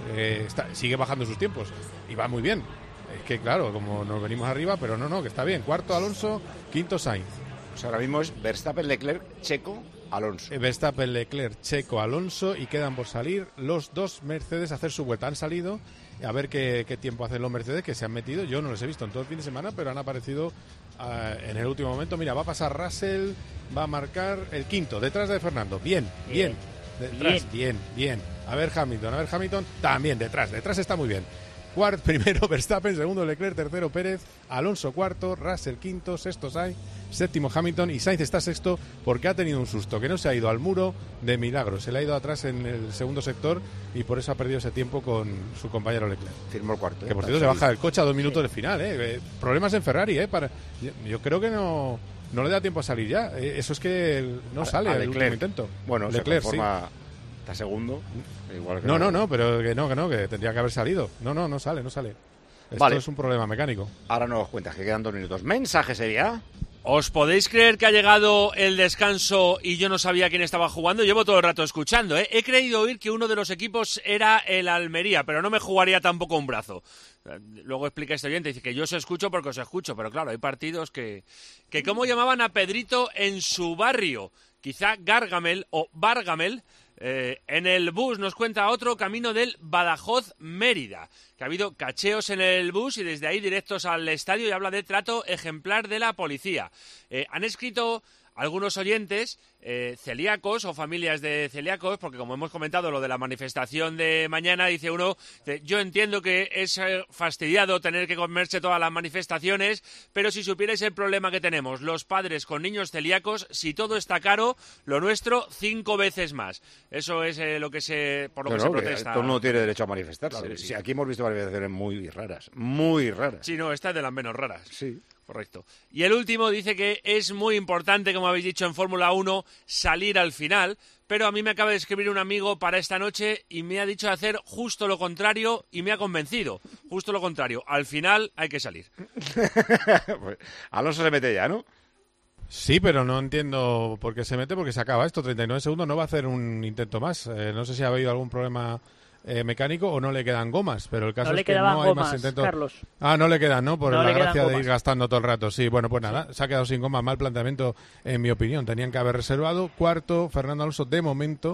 Sigue bajando sus tiempos y va muy bien. Es que claro, como nos venimos arriba, pero no, que está bien. Cuarto Alonso, quinto Sainz. Pues ahora mismo es Verstappen, Leclerc, Checo, Alonso. Verstappen, Leclerc, Checo, Alonso, y quedan por salir los dos Mercedes a hacer su vuelta. Han salido, a ver qué tiempo hacen los Mercedes, que se han metido. Yo no los he visto en todo el fin de semana, pero han aparecido en el último momento. Mira, va a pasar Russell, va a marcar el quinto, detrás de Fernando. Bien. Detrás, bien. A ver Hamilton, también detrás está muy bien. Primero Verstappen, segundo Leclerc, tercero Pérez, Alonso cuarto, Russell quinto, sexto Sainz, séptimo Hamilton, y Sainz está sexto porque ha tenido un susto, que no se ha ido al muro de milagro, se le ha ido atrás en el segundo sector y por eso ha perdido ese tiempo con su compañero Leclerc. Firmó el cuarto. Que por cierto se baja el coche a 2 minutos del final. Problemas en Ferrari, yo creo que no le da tiempo a salir ya. Eso es que no sale al último intento. Bueno, Leclerc, se conforma está segundo. Igual que no, pero que tendría que haber salido. No sale. Esto vale. Es un problema mecánico. Ahora nos cuentas que quedan 2 minutos. Mensaje sería. ¿Os podéis creer que ha llegado el descanso y yo no sabía quién estaba jugando? Llevo todo el rato escuchando, ¿eh? He creído oír que uno de los equipos era el Almería, pero no me jugaría tampoco un brazo. Luego explica este oyente, dice que yo os escucho porque os escucho, pero claro, hay partidos que ¿cómo llamaban a Pedrito en su barrio? Quizá Gargamel o Bargamel. En el bus nos cuenta otro camino del Badajoz-Mérida, que ha habido cacheos en el bus y desde ahí directos al estadio, y habla de trato ejemplar de la policía. Han escrito algunos oyentes celíacos o familias de celíacos, porque como hemos comentado lo de la manifestación de mañana, dice uno, yo entiendo que es fastidiado tener que comerse todas las manifestaciones, pero si supierais el problema que tenemos los padres con niños celíacos, si todo está caro, lo nuestro 5 veces más. Eso es por lo que se protesta. Todo el mundo tiene derecho a manifestarse. Claro, sí. Sí, aquí hemos visto manifestaciones muy raras, muy raras. Sí, no, esta es de las menos raras. Sí. Correcto. Y el último dice que es muy importante, como habéis dicho en Fórmula 1, salir al final, pero a mí me acaba de escribir un amigo para esta noche y me ha dicho de hacer justo lo contrario y me ha convencido. Justo lo contrario. Al final hay que salir. Pues, Alonso se mete ya, ¿no? Sí, pero no entiendo por qué se mete, porque se acaba esto. 39 segundos, no va a hacer un intento más. No sé si ha habido algún problema mecánico o no le quedan gomas, pero el caso es que no hay más intentos. Carlos. Ah, no le quedan, ¿no? Por No la le gracia quedan de ir gomas. gastando todo el rato. Sí, bueno, pues nada, se ha quedado sin gomas. Mal planteamiento, en mi opinión. Tenían que haber reservado. Cuarto, Fernando Alonso, de momento,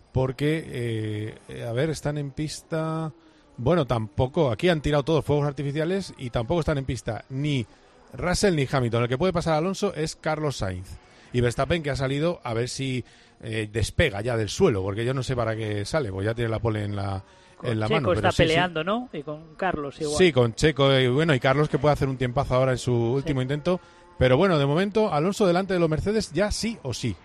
porque, a ver, están en pista. Bueno, tampoco. Aquí han tirado todos fuegos artificiales y tampoco están en pista ni Russell ni Hamilton. El que puede pasar a Alonso es Carlos Sainz. Y Verstappen, que ha salido a ver si despega ya del suelo, porque yo no sé para qué sale, pues ya tiene la pole en la Checo mano. está pero sí, peleando, ¿no? Y con Carlos igual. Sí, con Checo y Carlos, que puede hacer un tiempazo ahora en su último intento. Pero bueno, de momento, Alonso delante de los Mercedes ya sí o sí.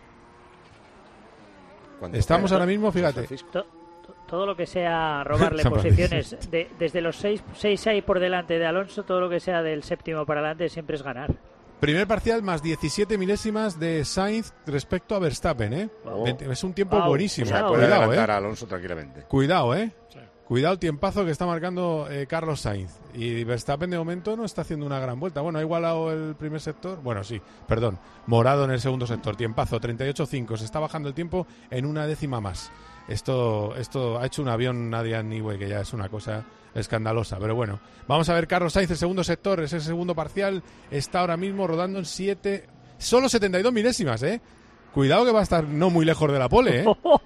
Estamos ahora mismo, fíjate. Todo lo que sea robarle San posiciones, desde los 6 ahí por delante de Alonso, todo lo que sea del séptimo para adelante siempre es ganar. Primer parcial más 17 milésimas de Sainz respecto a Verstappen, ¿eh? Oh. Es un tiempo Wow. buenísimo. O sea, puede Cuidado, adelantar a Alonso tranquilamente. Cuidado, Cuidado el tiempazo que está marcando Carlos Sainz. Y Verstappen de momento no está haciendo una gran vuelta. Bueno, ha igualado el primer sector. Bueno, sí, perdón. Morado en el segundo sector. Tiempazo, 38.5. Se está bajando el tiempo en una décima más. Esto ha hecho un avión Adrian Newey, que ya es una cosa escandalosa. Pero bueno, vamos a ver Carlos Sainz, el segundo sector, ese segundo parcial. Está ahora mismo rodando en solo 72 milésimas, Cuidado que va a estar no muy lejos de la pole,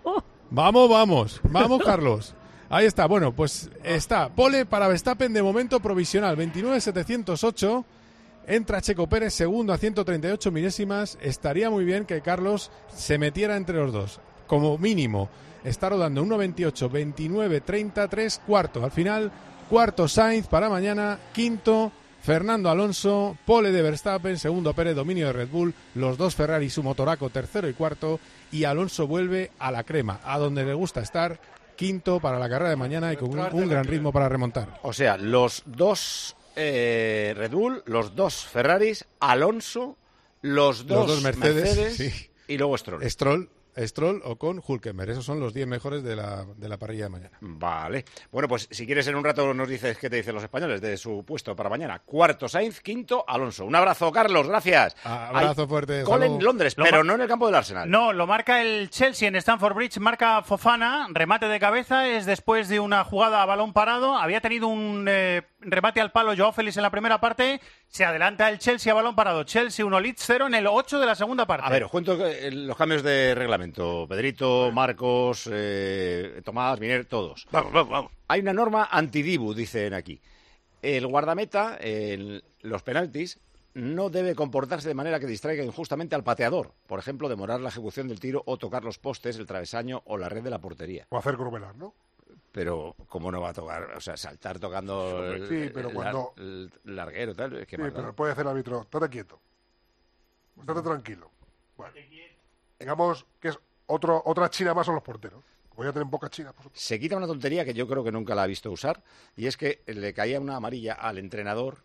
Vamos, Carlos. Ahí está, bueno, pues está pole para Verstappen de momento provisional, 29.708. Entra Checo Pérez segundo a 138 milésimas. Estaría muy bien que Carlos se metiera entre los dos, como mínimo. Está rodando 1.28, 29, 33, cuarto. Al final, cuarto Sainz para mañana, quinto Fernando Alonso, pole de Verstappen, segundo Pérez, dominio de Red Bull, los dos Ferrari, su motoraco, tercero y cuarto, y Alonso vuelve a la crema, a donde le gusta estar, quinto para la carrera de mañana y con un gran ritmo para remontar. O sea, los dos Red Bull, los dos Ferraris, Alonso, los dos Mercedes sí. Y luego Stroll. Stroll o con Hülkenberg. Esos son los 10 mejores de la parrilla de mañana. Vale. Bueno, pues si quieres en un rato nos dices qué te dicen los españoles de su puesto para mañana. Cuarto Sainz, quinto Alonso. Un abrazo, Carlos, gracias. Abrazo fuerte. Gol en Londres, pero no en el campo del Arsenal. No, lo marca el Chelsea en Stamford Bridge, marca Fofana, remate de cabeza, es después de una jugada a balón parado. Había tenido un remate al palo Joao Félix en la primera parte. Se adelanta el Chelsea a balón parado. Chelsea 1, Leeds 0 en el 8 de la segunda parte. A ver, os cuento los cambios de reglamento. Pedrito, Marcos, Tomás, Miner, todos. Vamos. Hay una norma anti-dibu, dicen aquí. El guardameta, en los penaltis, no debe comportarse de manera que distraiga injustamente al pateador. Por ejemplo, demorar la ejecución del tiro o tocar los postes, el travesaño o la red de la portería. O hacer cromelar, ¿no? Pero, ¿cómo no va a tocar? O sea, saltar tocando sí, pero cuando el larguero, tal. Es que sí, pero puede hacer el árbitro. Estate quieto. Estate tranquilo. Bueno, digamos que es otra China más son los porteros. Voy a tener pocas chinas. Se quita una tontería que yo creo que nunca la ha visto usar, y es que le caía una amarilla al entrenador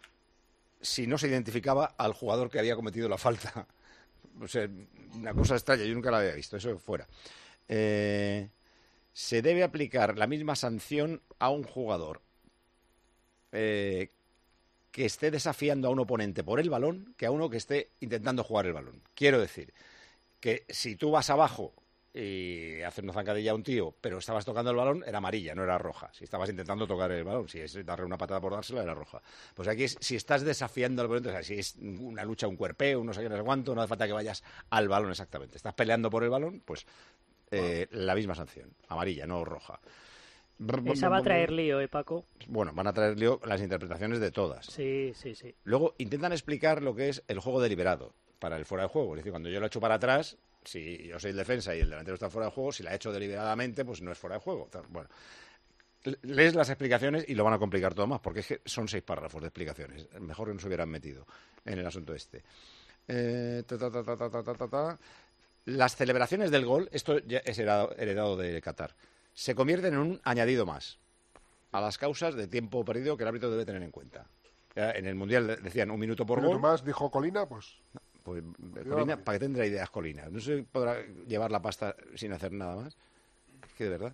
si no se identificaba al jugador que había cometido la falta. O sea, una cosa extraña, yo nunca la había visto, eso fuera. Se debe aplicar la misma sanción a un jugador que esté desafiando a un oponente por el balón que a uno que esté intentando jugar el balón. Quiero decir que si tú vas abajo y haces una zancadilla a un tío, pero estabas tocando el balón, era amarilla, no era roja. Si estabas intentando tocar el balón, si es darle una patada por dársela, era roja. Pues aquí, si estás desafiando al oponente, o sea, si es una lucha, un cuerpeo, no sé qué, no sé cuánto, no hace falta que vayas al balón exactamente. Estás peleando por el balón, pues la misma sanción, amarilla, no roja. Esa va a traer lío, Paco. Bueno, van a traer lío las interpretaciones de todas. Sí. Luego intentan explicar lo que es el juego deliberado para el fuera de juego. Es decir, cuando yo lo echo para atrás, si yo soy el defensa y el delantero está fuera de juego, si la he hecho deliberadamente, pues no es fuera de juego. Bueno, lees las explicaciones y lo van a complicar todo más, porque es que son 6 párrafos de explicaciones. Mejor que no se hubieran metido en el asunto este. Las celebraciones del gol, esto ya es heredado de Qatar, se convierten en un añadido más a las causas de tiempo perdido que el árbitro debe tener en cuenta. En el Mundial decían 1 minuto por gol. Más, dijo Colina, pues Colina, ¿para qué tendrá ideas Colina? No se podrá llevar la pasta sin hacer nada más. Es que de verdad.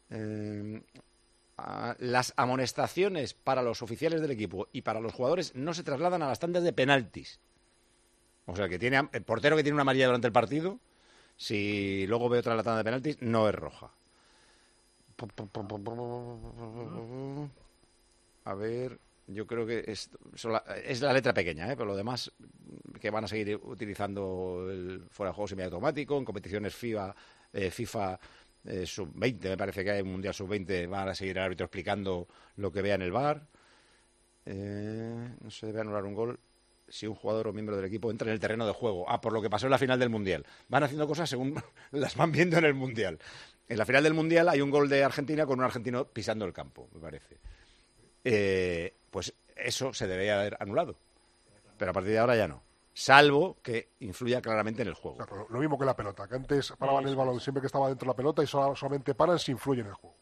Las amonestaciones para los oficiales del equipo y para los jugadores no se trasladan a las tandas de penaltis. O sea, que tiene el portero que tiene una amarilla durante el partido, si luego ve otra la tanda de penaltis, no es roja. A ver, yo creo que es la letra pequeña, pero lo demás que van a seguir utilizando el fuera de juego semiautomático en competiciones FIFA sub-20, me parece que hay un Mundial sub-20, van a seguir el árbitro explicando lo que vea en el VAR. No se debe anular un gol si un jugador o miembro del equipo entra en el terreno de juego. Por lo que pasó en la final del Mundial. Van haciendo cosas según las van viendo en el Mundial. En la final del Mundial hay un gol de Argentina con un argentino pisando el campo, me parece. Pues eso se debería haber anulado. Pero a partir de ahora ya no. Salvo que influya claramente en el juego. O sea, lo mismo que la pelota, que antes paraban el balón siempre que estaba dentro de la pelota y solamente paran si influye en el juego.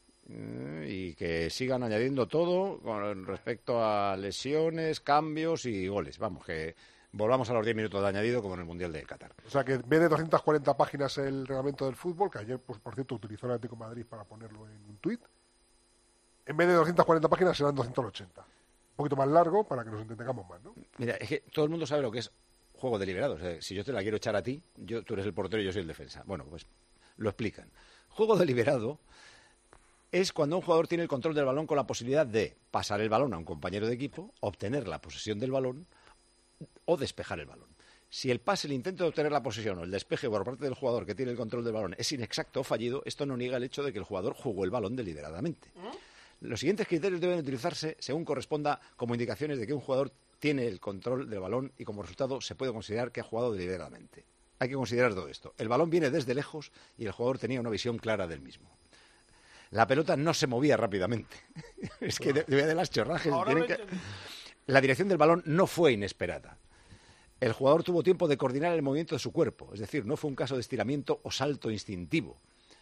Y que sigan añadiendo todo con respecto a lesiones, cambios y goles. Vamos, que volvamos a los 10 minutos de añadido como en el Mundial de Qatar. O sea que en vez de 240 páginas el reglamento del fútbol, que ayer, pues, por cierto, utilizó el Atlético de Madrid para ponerlo en un tuit, en vez de 240 páginas serán 280. Un poquito más largo para que nos entendamos más, ¿no? Mira, es que todo el mundo sabe lo que es juego deliberado. O sea, si yo te la quiero echar a ti, tú eres el portero y yo soy el defensa. Bueno, pues lo explican. Juego deliberado es cuando un jugador tiene el control del balón con la posibilidad de pasar el balón a un compañero de equipo, obtener la posesión del balón o despejar el balón. Si el pase, el intento de obtener la posesión o el despeje por parte del jugador que tiene el control del balón es inexacto o fallido, esto no niega el hecho de que el jugador jugó el balón deliberadamente. Los siguientes criterios deben utilizarse según corresponda como indicaciones de que un jugador tiene el control del balón y como resultado se puede considerar que ha jugado deliberadamente. Hay que considerar todo esto. El balón viene desde lejos y el jugador tenía una visión clara del mismo. La pelota no se movía rápidamente. Es que debía de las chorrajes. La dirección del balón no fue inesperada. El jugador tuvo tiempo de coordinar el movimiento de su cuerpo. Es decir, no fue un caso de estiramiento o salto instintivo.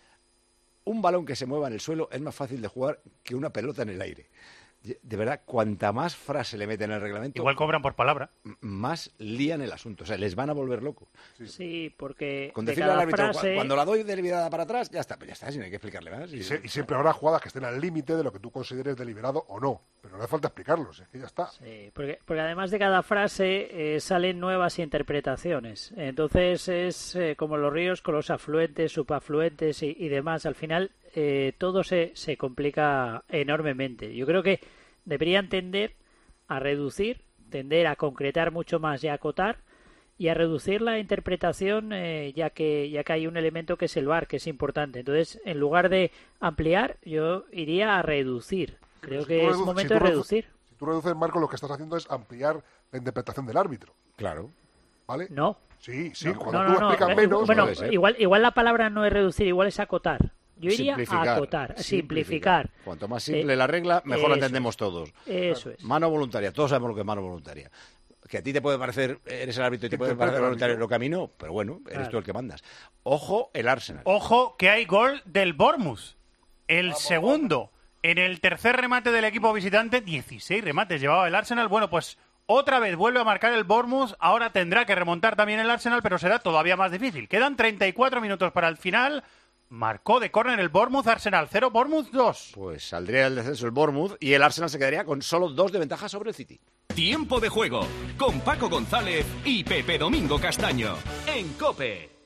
Un balón que se mueva en el suelo es más fácil de jugar que una pelota en el aire. De verdad, cuanta más frase le meten en el reglamento... Igual cobran por palabra. Más lían el asunto. O sea, les van a volver locos. Sí, porque con decirle al árbitro, cuando la doy deliberada para atrás, ya está, si no hay que explicarle más. Y siempre habrá jugadas que estén al límite de lo que tú consideres deliberado o no. Pero no hace falta explicarlos, es que ya está. Sí, porque además de cada frase salen nuevas interpretaciones. Entonces es como los ríos con los afluentes, subafluentes y demás. Al final todo se complica enormemente. Yo creo que deberían tender a reducir, tender a concretar mucho más y a acotar y a reducir la interpretación ya que hay un elemento que es el VAR, que es importante. Entonces, en lugar de ampliar, yo iría a reducir. Creo que es momento de reducir. Si tú reduces, Marco, lo que estás haciendo es ampliar la interpretación del árbitro. Claro. ¿Vale? No. Sí, cuando tú explicas menos... Bueno, igual la palabra no es reducir, igual es acotar. Yo iría a acotar, simplificar. Cuanto más simple la regla, mejor la entendemos todos. Eso es. Mano voluntaria, todos sabemos lo que es mano voluntaria. Que a ti te puede parecer, eres el árbitro y te puede parecer voluntario, lo que a mí no, pero bueno, eres tú el que mandas. Ojo, el Arsenal. Ojo, que hay gol del Bournemouth. El segundo. En el tercer remate del equipo visitante, 16 remates llevaba el Arsenal. Bueno, pues otra vez vuelve a marcar el Bournemouth. Ahora tendrá que remontar también el Arsenal, pero será todavía más difícil. Quedan 34 minutos para el final. Marcó de córner el Bournemouth, Arsenal 0, Bournemouth 2. Pues saldría del descenso el Bournemouth y el Arsenal se quedaría con solo 2 de ventaja sobre el City. Tiempo de juego con Paco González y Pepe Domingo Castaño en COPE.